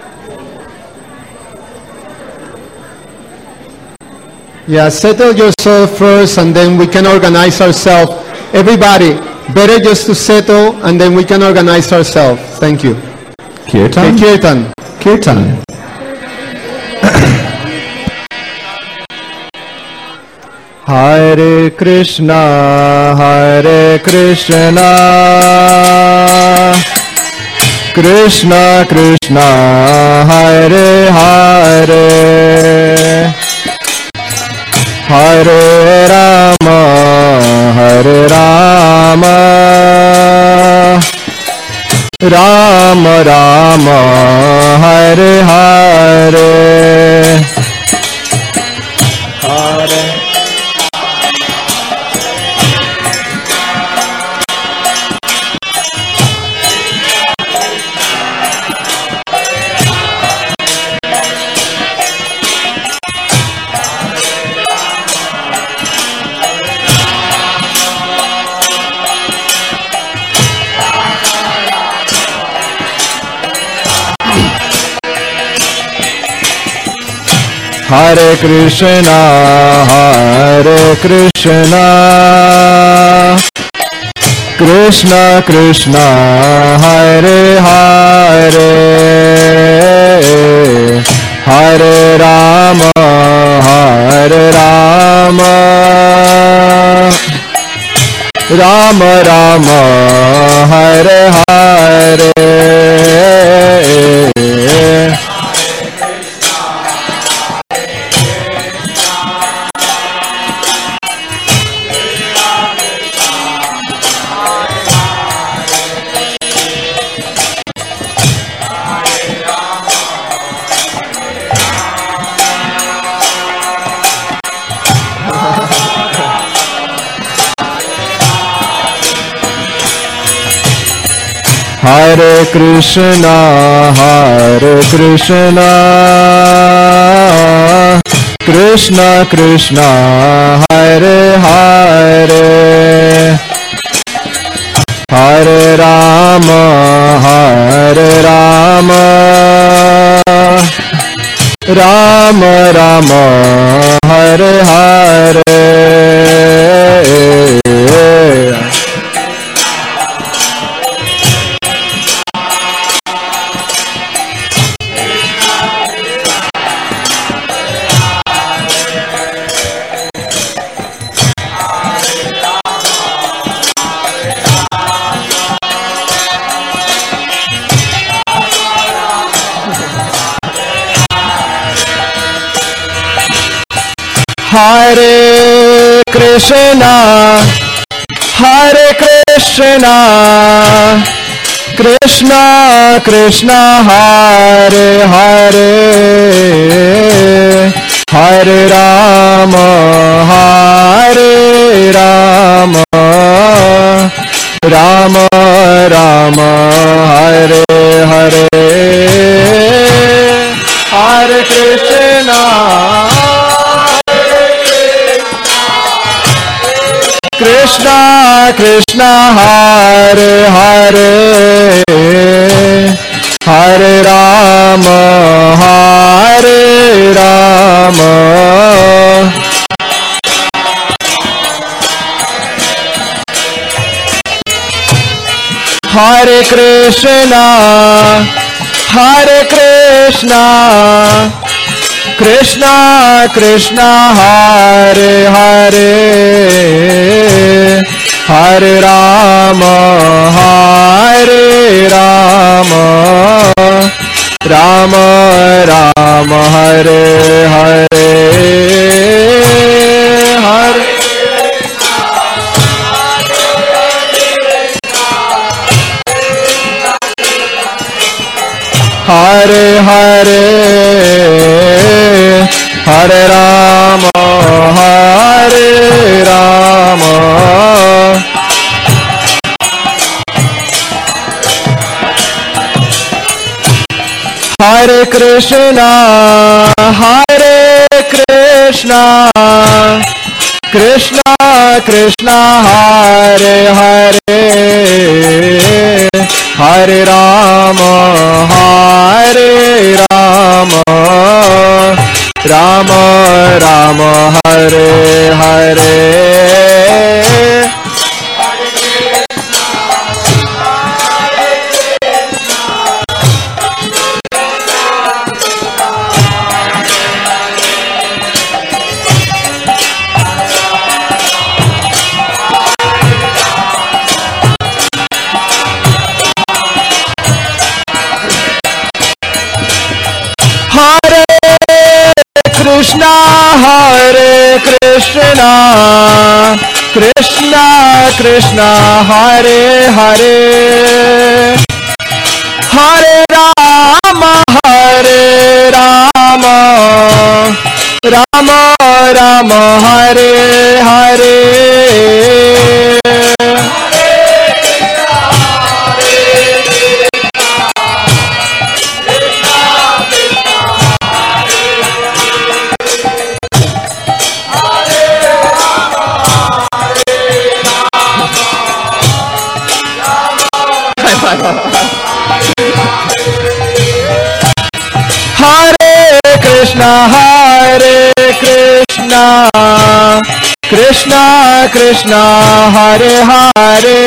Yeah, settle yourself first and then we can organize ourselves. Everybody, better just to settle and then we can organize ourselves. Thank you. Kirtan. Okay, Kirtan. Kirtan. Hare Krishna, Hare Krishna, Krishna Krishna, Hare Hare, Hare Rama, Hare Rama, Rama Rama, Hare Hare, Hare. Hare Krishna, Hare Krishna, Krishna Krishna, Hare Hare, Hare Rama, Hare Rama, Rama Rama, Hare Hare. Hare Krishna, Hare Krishna, Krishna Krishna, Hare Hare, Hare Rama, Hare Rama, Rama Rama, Hare Hare. Hare Krishna, Hare Krishna, Krishna Krishna, Hare Hare, Hare Rama, Hare Rama, Rama Rama, Hare Hare, Hare Krishna, Krishna Krishna, Hare Hare, Hare Rama, Hare Rama, Hare Krishna, Hare Krishna, Krishna Krishna, Hare Hare, Hare Rama, Hare Rama, Rama Rama, Hare Hare, Hare Hare Hare, Hare Rama, Hare Rama, Hare Krishna, Hare Krishna, Krishna Krishna Hare Hare, Hare Rama, Hare Rama, Rama Rama, Hare Hare. Krishna, Hare Krishna, Krishna Krishna, Hare Hare, Hare Rama, Hare Rama, Rama Rama, Hare Hare. Hare Krishna, Hare Krishna, Krishna Krishna, Hare Hare,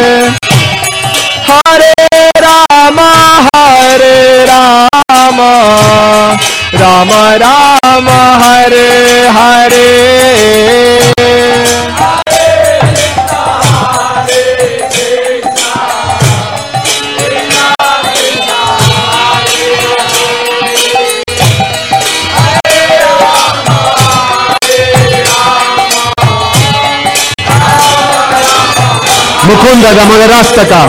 Hare Rama, Hare Rama, Rama Rama, Hare Hare. Mukunda Damodarastaka.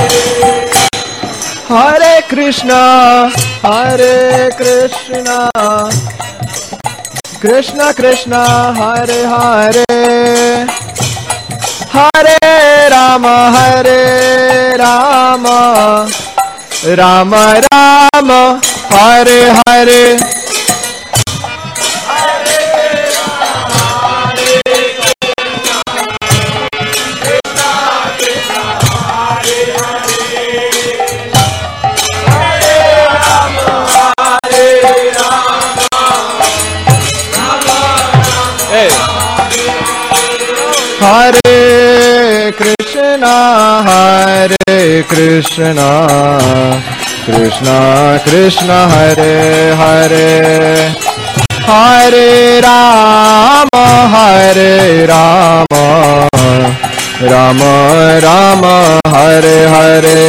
Hare Krishna, Hare Krishna, Krishna Krishna, Hare Hare, Hare Rama, Hare Rama, Rama Rama, Hare Hare. Hare Krishna, Hare Krishna, Krishna Krishna, Hare Hare, Hare Rama, Hare Rama, Rama Rama, Hare Hare.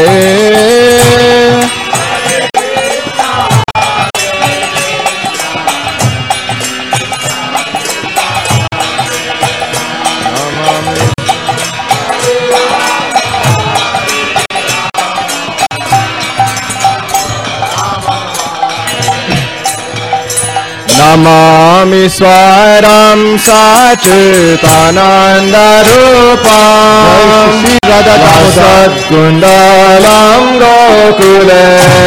Namami Swaram Sachitananda Rupam Sadgundalam Gokule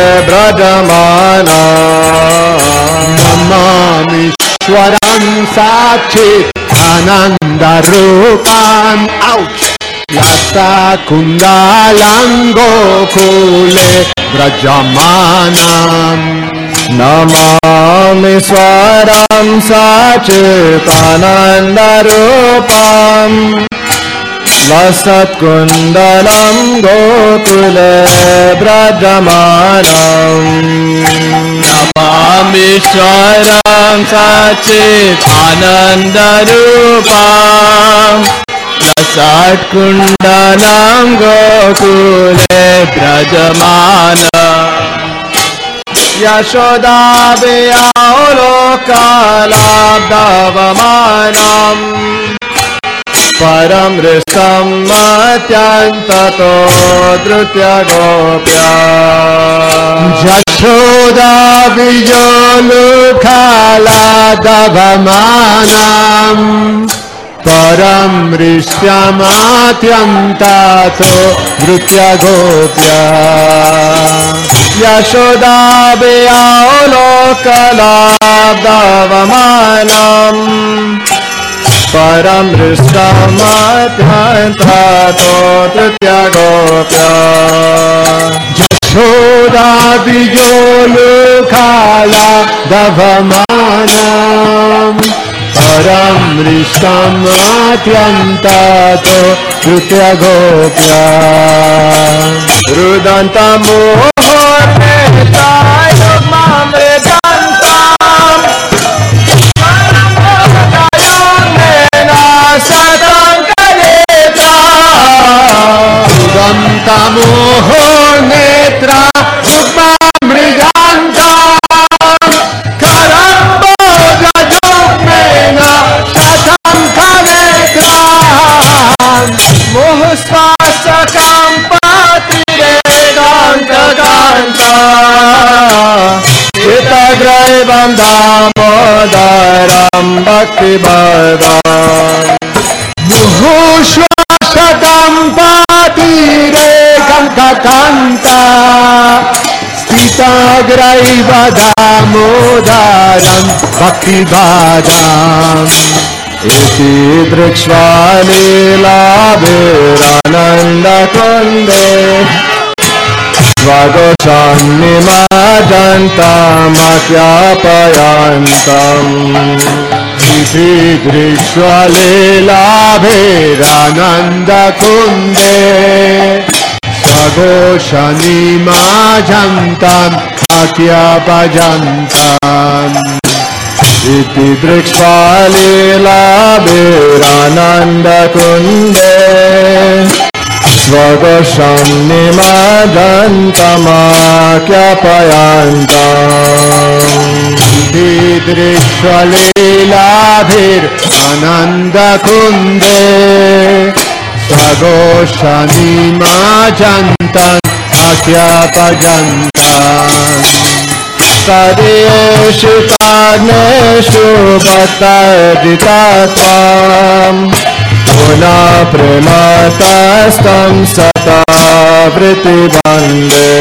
Brajamanam. Namami Swaram Sachitananda Rupam. Ouch! Lata Kundalam Gokule Brajamanam. Namami Swaram Sachitananda Rupam Vasat Kundalam Gokule Brajamanam. Namami Swaram Sachitananda Rupam Vasat Kundalam Gokule Brajamanam. Yashoda Vyaulokalabdavamanam Param Ristam Matyantato Drutya Gopya. Yashoda Vyaulokalabdavamanam Param Rishyamatyamtato Drutya Gopya. Yashoda Vyaulokalabdavamanam शाब्दावमानम् परं दृष्टमत्यन्तातो तृतीया गोप्या यशोदाभिजोलुकालादवमानम् परं दृष्टमत्यन्तातो तृतीया गोप्या रुदन्तमोहनेताय मामृदन्ताम् रुदन्तमोहो नेत्रा रुक्मामृगान्ताम् करम्बोजोग्मेन शतङ्कनेत्राम् मोहस्वासकं पातिरेकान्तकान्ता चित्तग्रैवं दामोदरं भक्तिभद्राम् मुहुश्वासकं पातिरेकान्तकान्ता स्थितग्रैव दामोदरं भक्तिभद्राम् इति दृक्ष्वा लीलाभिरानन्दकुन्दे स्वगोषान्निमज्जन्तमख्यापयन्तम् इति दृक्ष्वा लीलाभिरानन्दकुन्दे स्वगोषान्निमज्जन्तम् अख्यापयन्तम् इति दृक्ष्वा लीलाभिरानन्दकुन्दे स्वगोषान्निमज्जन्तमख्यापयन्तम् इति दृक्ष्वा लीलाभिरानन्दकुन्दे स्वगोषान्निमज्जन्तम् अख्यापयन्तम् तदेषु ताग्नेषु भक्तजिता त्वाम् पुनः प्रेमतस्तं सता वृत्तिबन्धे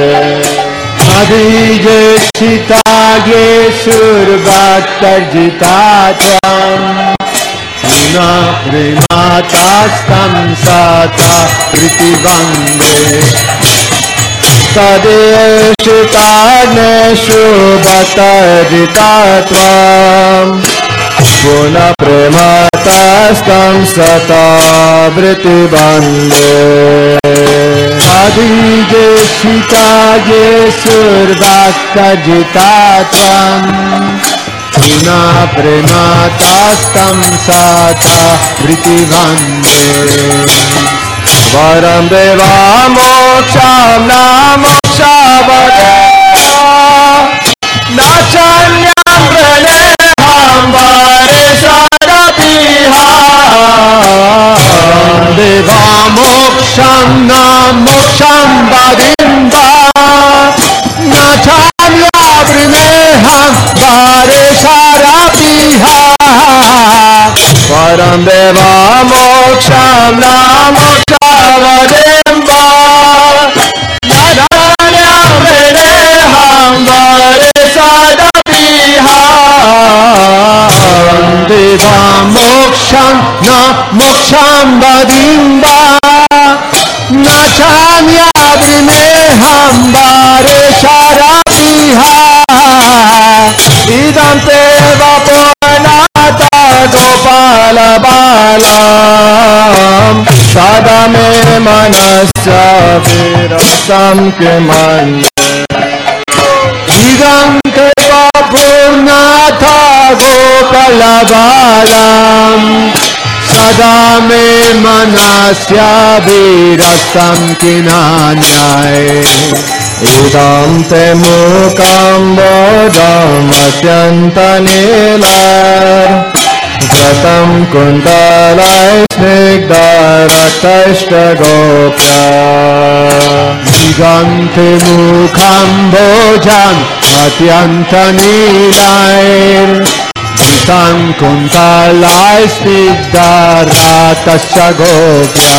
तदीजेक्षितागेषुर्भक्तजिता त्वाम् पुनः प्रेमतस्तं सता वृत्तिबन्धे तदेषु ताग्नेषु भक्तजिता त्वाम् पुनः प्रेमतस्तं सता वृत्तिबन्धे तदीजेक्षितागेषुर्भक्तजिता त्वाम् पुनः प्रेमतस्तं सता वृत्तिबन्धे वरं देवा मोक्षं न मोक्षावदे न चान्यं प्रणेहं वरेशरपिहा देवा मोक्षं न मोक्षं वदिन्वा न चान्यं वरेशरपिहा परं देवा मोक्षं न मोक्षावदेम्बा नदान्यं वरेशरपिहा देवा मोक्षं न मोक्षं वदिम्बा न चान्यं वरेशरपिहा इदं ते वपुनाता गोपाल बालां सदा मे मनस्य विरक्तं किमन्ये इदं ते वपुनाथ गोपाल बालां सदा मे मनस्य विरक्तं किमन्ये इदं ते मूकाम्बोजमत्यन्तनीलम् व्रतं कुण्डलै स्निग्धरक्तैष्टगोप्या इदं ते मूकाम्बोजम् अत्यन्तनीलम् कुन्तलै स्निग्धरक्तश्च गोप्या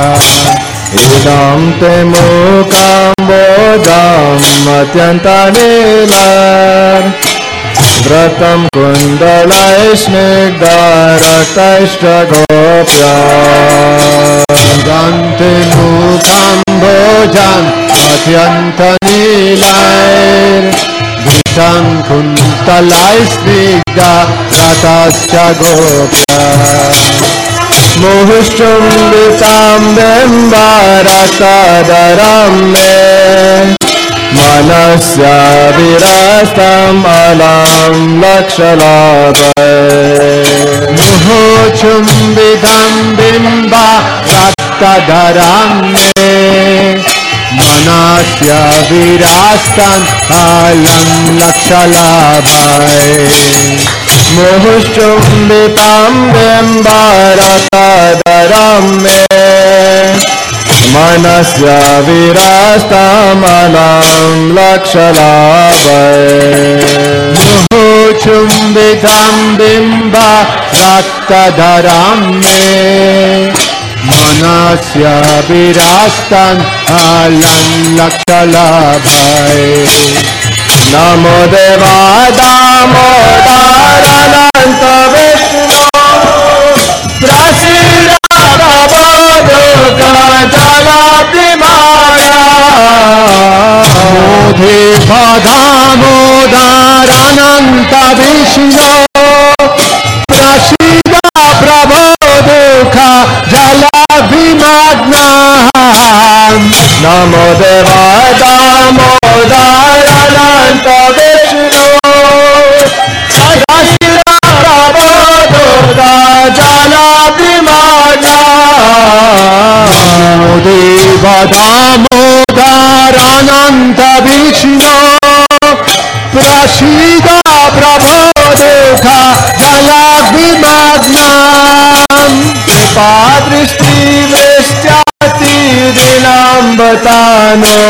इदं ते मूकाम्बोजम् अत्यन्तनीलम् व्रतं कुन्दलैस्निग्धरक्तैष्टगोप्या दन्ते मुखाम्भोजान् अत्यन्तनीलैर्धृतं कुन्तलैस्निग्धा रताश्च गोप्या मुहुश्चुम्बितां बिम्बारक्तधरं मे मनस्य विरस्तम् अलं लक्षलाभै मुहुचुम्बितं बिम्बा रक्तधरं मे मनस्य विरास्तम् अलं लक्षलाभै मुहुश्चुम्बितां बिम्बारक्तधरं मे मनस्य विरस्तमलं लक्षलाभै मुहुचुम्बितं बिम्बा रक्तधरं मे मनस्य विरास्तम् अलं लक्षलाभै नमो देवा दामोदरानन्त विष्णु दामोदरानन्त विष्णु प्रसीद प्रभो दुःख जलाभिमग्नाः नमो देवा दामोदरानन्त विष्णु प्रसीद प्रभो दुःख जलाभिमग्नाः देव दामोदरानन्त विष्णु प्रसीद प्रभो दुःख जलाभिमग्नाः कृपादृष्टिवृष्ट्यातिदिनाम्बतानो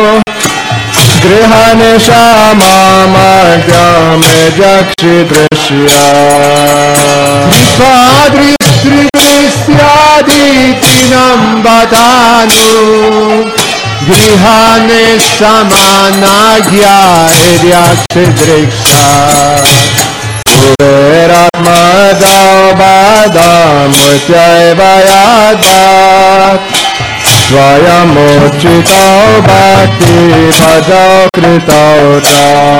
गृहनिशामामग्रमे जक्षिदृश्या कृपादृष्टिवृष्ट्यादितिनम्बतानो गृहाने समानाज्ञायक्षिदृक्षा कुबेरात्मजो बादामुच्चैव यादात् स्वयमुचितो भक्तिभजो कृतौ च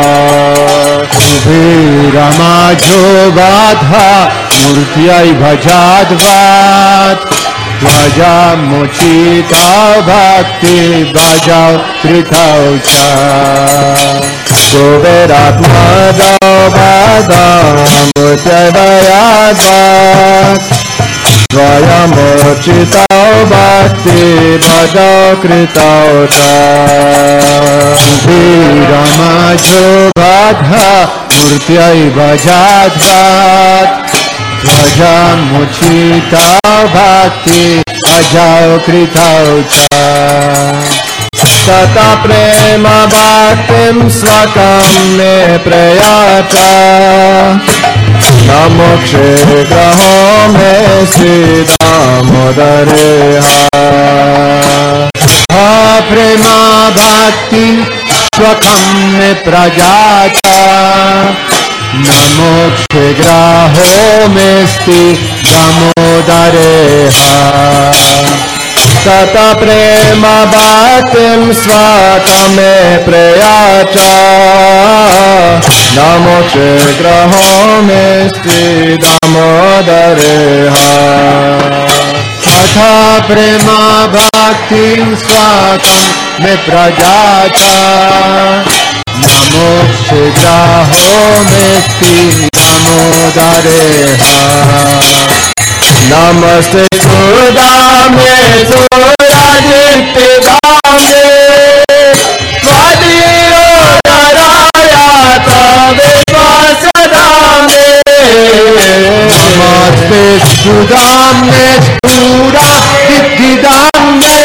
कुबेरमाजो बाधा मूर्त्यै भजाद्वात् ध्वजामुचितो भक्ति भजौ कृतौ च कुबेरात्मजो बादामुच्चैव यादात् स्वयमुचितो भक्तिभजो कृतौ च कुबेरमाजो बाधा मूर्त्यै भजाद्वात् ध्वजामुचितो भक्ति भजौ कृतौ च तथा प्रेम भक्तिं स्वकं मे प्रयात नमोक्षे ग्रहो मे श्रीदामोदरे हा प्रेमा भक्ति स्वकं मे प्रजाता नमोक्षे ग्राहो मेस्ति दामोदरे तथा प्रेम भक्तिं स्वकं मे प्रयात नमोक्षे ग्रहो मे श्रीदामोदरे तथा प्रेमा भक्तिं स्वकं मे प्रजाता नमोक्षे ग्राहो मेस्ति दामोदरे नमस्ते सुदामे सुराजित्तिदामे त्वदीयोदरायात विश्वासदामे नमस्ते सुदाम्ने सुराजित्तिदामे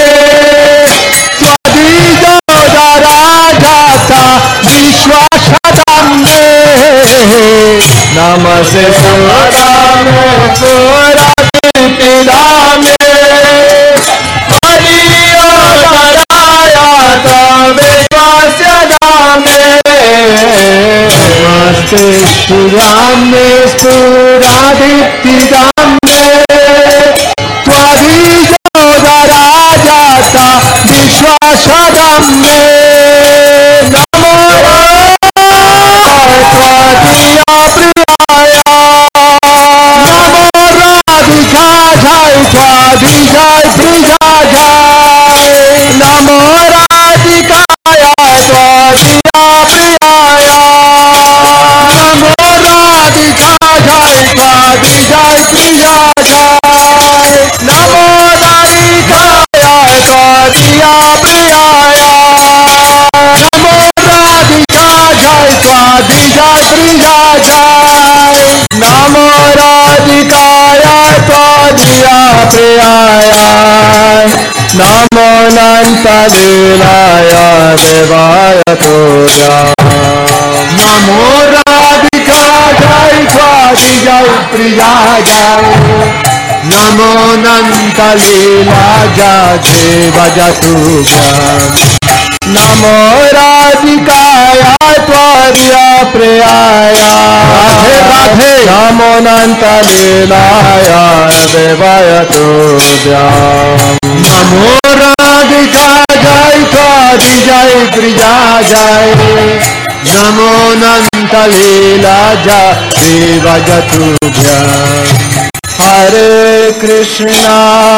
त्वदीयोदरायात विश्वासदामे नमस्ते सुदामे सुराजित्तिदामे त्वदीयोदरायात विश्वासदामे नमस्ते रामे स्फुरादित्तिदाम्ने त्वदीयोदराजाता विश्वासदाम्ने नमो त्वदीया प्रियाय नमो राधिका जय त्वदीया प्रिया जय नमो राधिकाय त्वदीया प्रियाय नमो राधिका जय त्वदीया प्रिया जय नमो राधिकाय त्वदीया प्रियाय नमो राधिका जय त्वदीया प्रिया जय नमो राधिकाय त्वदीया प्रियाय नमो अनन्तलीलाय देवाय तुभ्यं नमो राधिका जय त्वदीया प्रिया जय नमो अनन्तलीला देवाय तुभ्यं नमो राधिकाय त्वदीया प्रियाय राधे राधे नमो अनन्तलीलाय देवाय तुभ्यं नमो राधिका जय त्वदीया प्रिया जय नमो अनन्तलीला देवाय तुभ्यं हरे Krishna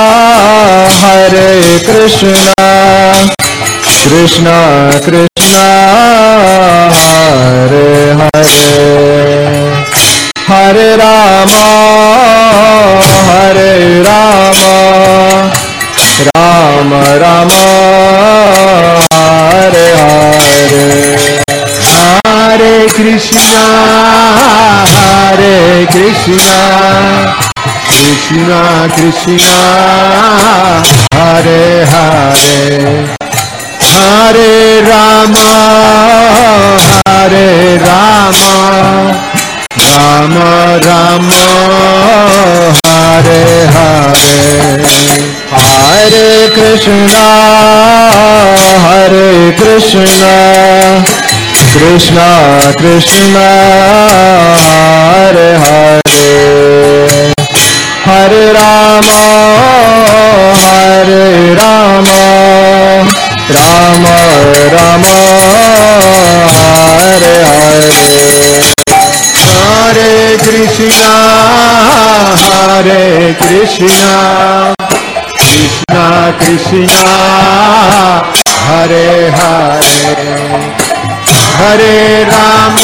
Krishna Krishna Hare Hare Hare Ram Ram Ram Hare Hare Hare Krishna Krishna Krishna Hare Hare Hare Ram Ram Ram Hare Hare Hare Krishna Krishna Krishna Hare Hare Hare Ram Ram Ram Hare Hare Hare Krishna Krishna Krishna Hare Hare Hare Ram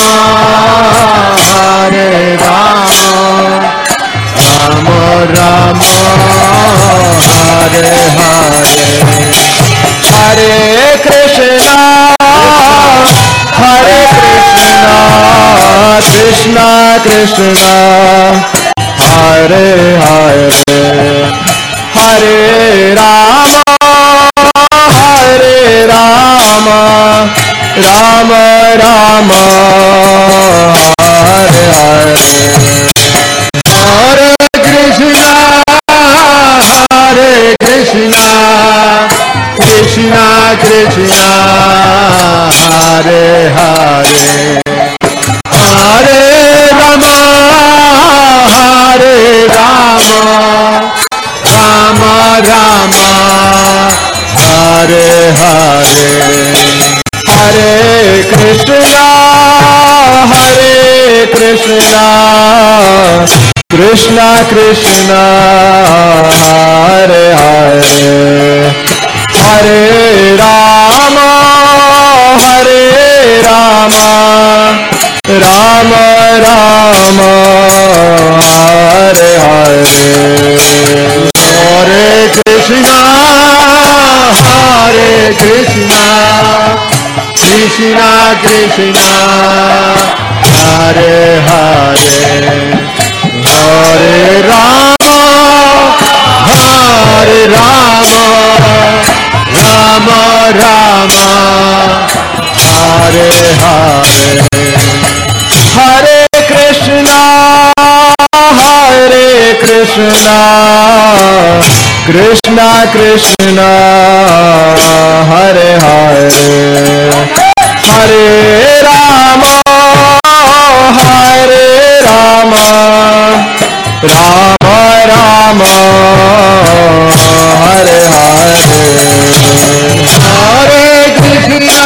Ram Ram Hare Hare Hare Krishna Krishna Krishna Hare Hare Hare Ram Ram Ram Hare Hare Hare Krishna Krishna Krishna Hare Hare Hare Ram Ram Ram Hare Hare Hare Krishna Krishna Krishna Hare Hare Hare Ram Ram Ram Hare Hare Hare Krishna Krishna Krishna Hare Hare Hare Ram Ram Ram Hare Hare Hare Krishna Krishna Krishna Hare Hare Hare Ram Ram Ram Ram Hare Hare Hare Krishna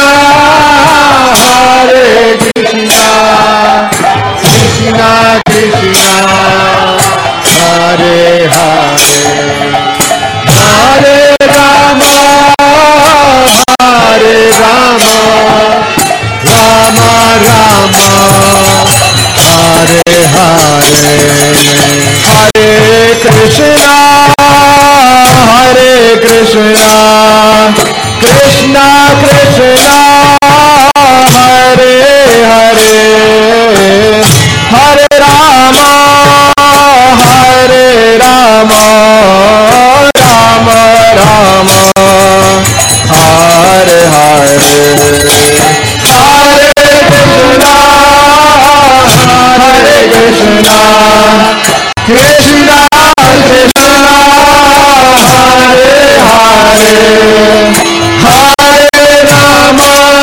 Krishna Krishna Hare Hare Hare Ram Ram Ram Hare Hare Hare Krishna Krishna Krishna Hare Hare Hare Ram Ram Ram Hare Hare Hare Krishna Krishna Krishna Hare Hare Hare Ram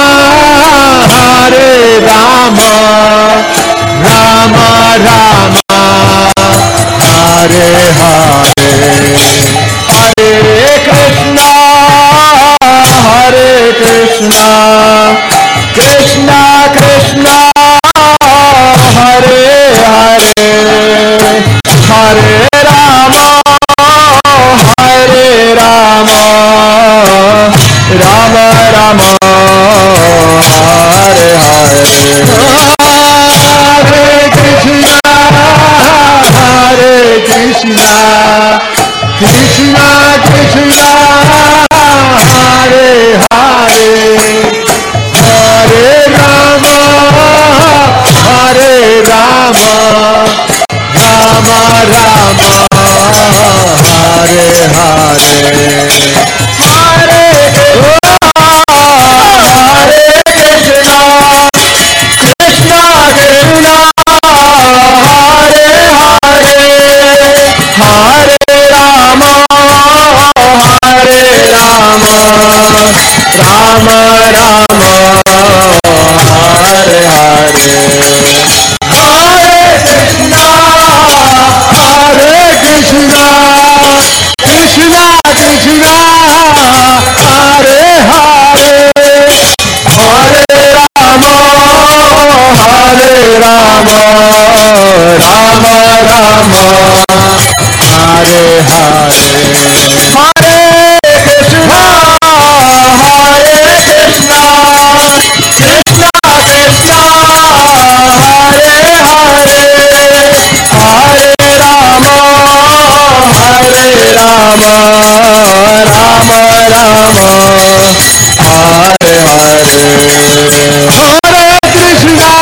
Ram Ram Hare Hare Hare Krishna Krishna Krishna Hare Hare Hare Ram Ram Ram Hare Hare Hare Krishna Krishna Krishna Hare Hare Hare Ram Ram Ram Hare Hare Hare Krishna Krishna Krishna Hare Hare Hare Ram Ram Hare Hare Hare Krishna Krishna Krishna Hare Hare Hare Ram Ram Ram Hare Hare Hare Krishna Krishna Krishna Hare Hare Hare Ram Ram Hare Hare Hare Krishna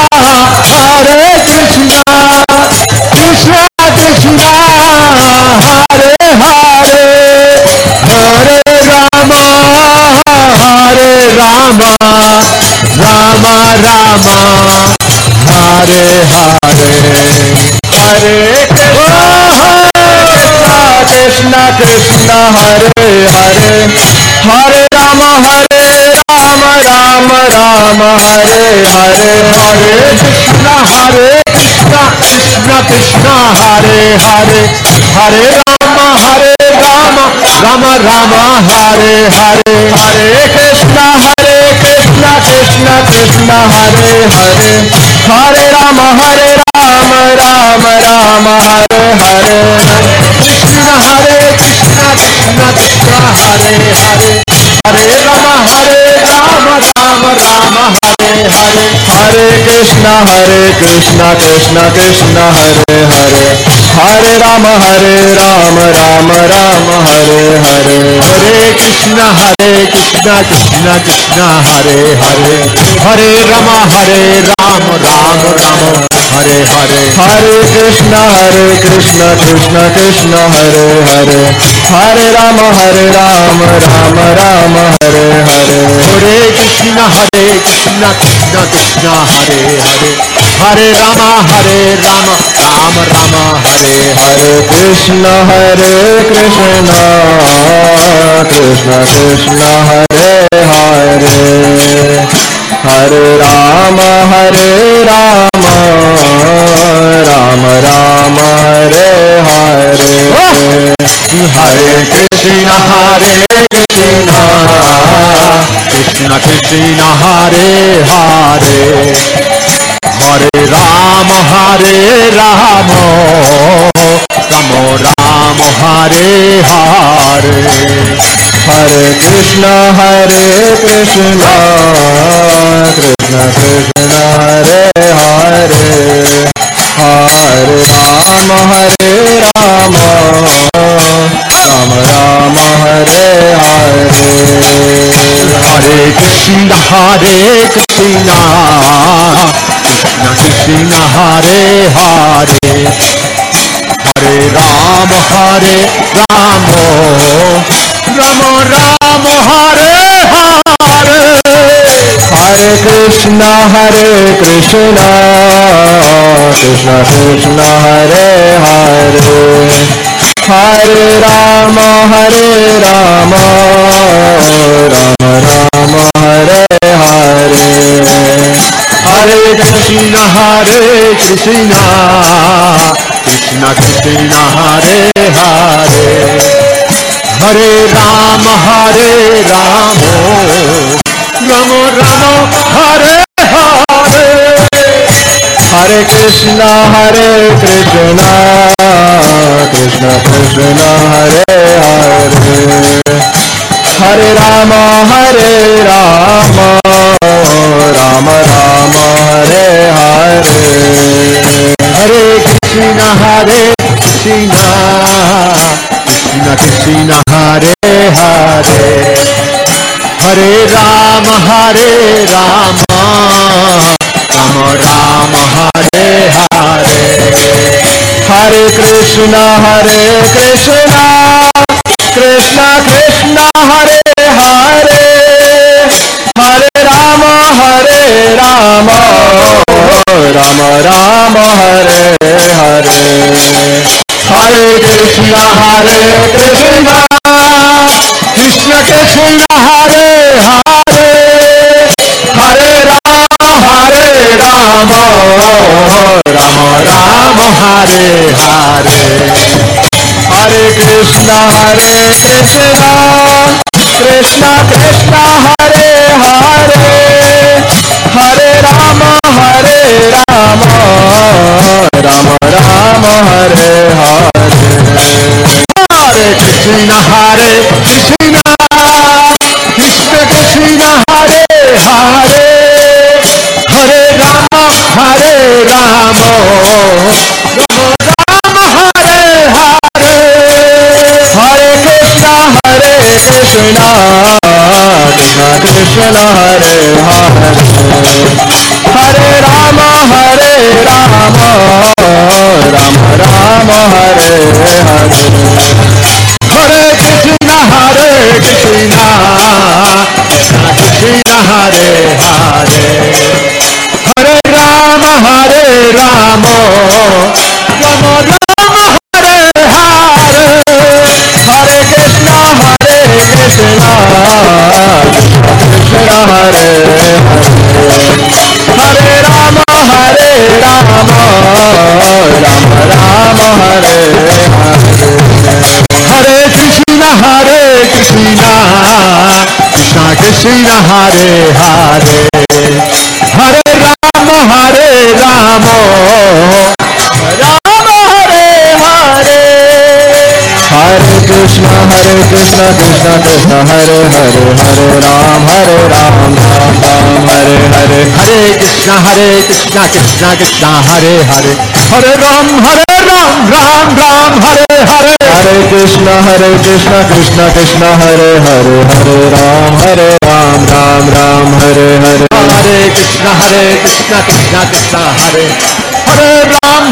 Krishna Krishna Hare Hare Hare Ram Ram Hare Hare Hare Krishna Krishna Hare Hare Hare Ram Ram Hare Hare Hare Krishna Krishna Krishna Hare Hare Hare Ram Ram Hare Hare Hare Krishna Krishna Krishna Hare Hare Hare Ram Ram Hare Hare Krishna Krishna Krishna Hare Hare Hare Ram Ram Hare Hare Hare Krishna Krishna Krishna Hare Hare Hare Ram Ram Hare Hare Hare Krishna Krishna Krishna Hare Hare Hare Ram Ram Hare Hare Hare Krishna Krishna Krishna Hare Hare Hare Ram Ram Hare Hare Hare Krishna Krishna Krishna Hare Hare Hare Ram Ram Hare Hare Krishna Krishna Krishna Hare Hare Hare Ram Hare Krishna Krishna Krishna Hare Hare Hare Rama Rama Rama Hare Hare Hare Krishna Krishna Krishna Hare Hare Hare Rama Rama Rama Rama Hare Hare Hare Krishna Krishna Krishna Hare Hare Hare Rama Rama Rama Rama Hare Hare Hare Krishna Krishna Krishna Krishna Hare Hare Hare Rama Rama Rama Rama Hare Hare Hare Krishna Krishna Krishna Krishna Hare Hare Hare Rama Rama Rama Rama Hare Hare Hare Krishna Krishna Krishna Krishna Hare Hare Hare Rama Rama Rama Rama Hare Hare Hare Krishna Krishna Krishna Krishna Hare Hare Hare Rama Rama Rama Rama Hare Hare Hare Krishna Krishna Krishna Krishna Hare Hare Hare Rama Rama Rama Rama Hare Hare Hare Krishna Krishna Krishna Krishna Hare Hare Hare Rama Rama Rama Rama Hare Hare Hare Krishna Krishna Krishna Krishna Hare Hare Hare Rama Rama Rama Rama Hare Hare Hare Krishna Krishna Krishna Krishna Hare Hare Hare Rama Rama Rama Rama Hare Hare Hare Krishna Krishna Krishna Krishna Hare Hare Hare Rama Rama Rama Rama Hare Hare Hare Krishna Krishna Krishna Hare Hare Hare Rama Rama Rama Rama Hare Hare Hare Krishna Krishna Krishna Hare Hare Rama Rama Rama Rama Hare Hare Krishna Krishna Krishna Krishna Hare Hare Hare Rama Rama Rama Hare Hare Hare Krishna Krishna Krishna Hare Hare Hare Ram Ram Hare Hare Hare Krishna Krishna Krishna Hare Hare Hare Ram Ram Hare Hare Hare Krishna Krishna Krishna Hare Hare Hare Ram Ram Hare Hare Hare Krishna Krishna Krishna Hare Hare Ram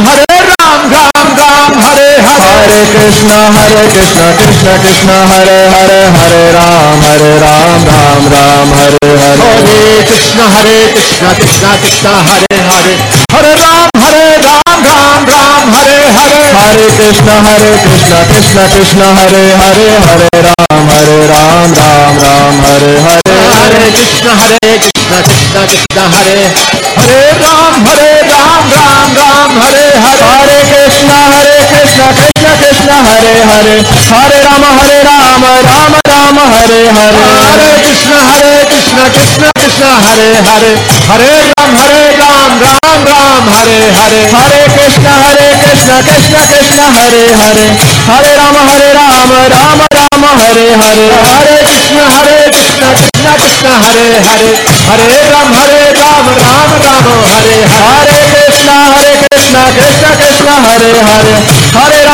Hare Hare Krishna Krishna Krishna Hare Hare Hare Ram Ram Hare Hare Krishna Krishna Krishna Hare Hare Hare Ram Ram Hare Hare Hare Krishna Krishna Hare Hare Hare Ram Ram Hare Hare Hare Krishna Krishna Krishna Hare Hare Ram Ram Hare Hare Hare Krishna Krishna Hare Hare, हरे राम राम राम हरे हरे, हरे कृष्ण कृष्ण कृष्ण हरे हरे, हरे राम राम राम हरे हरे, हरे कृष्ण कृष्ण कृष्ण हरे हरे, हरे राम राम राम हरे हरे, हरे कृष्ण कृष्ण कृष्ण हरे हरे, हरे राम राम राम हरे हरे, हरे कृष्ण कृष्ण कृष्ण हरे हरे, हरे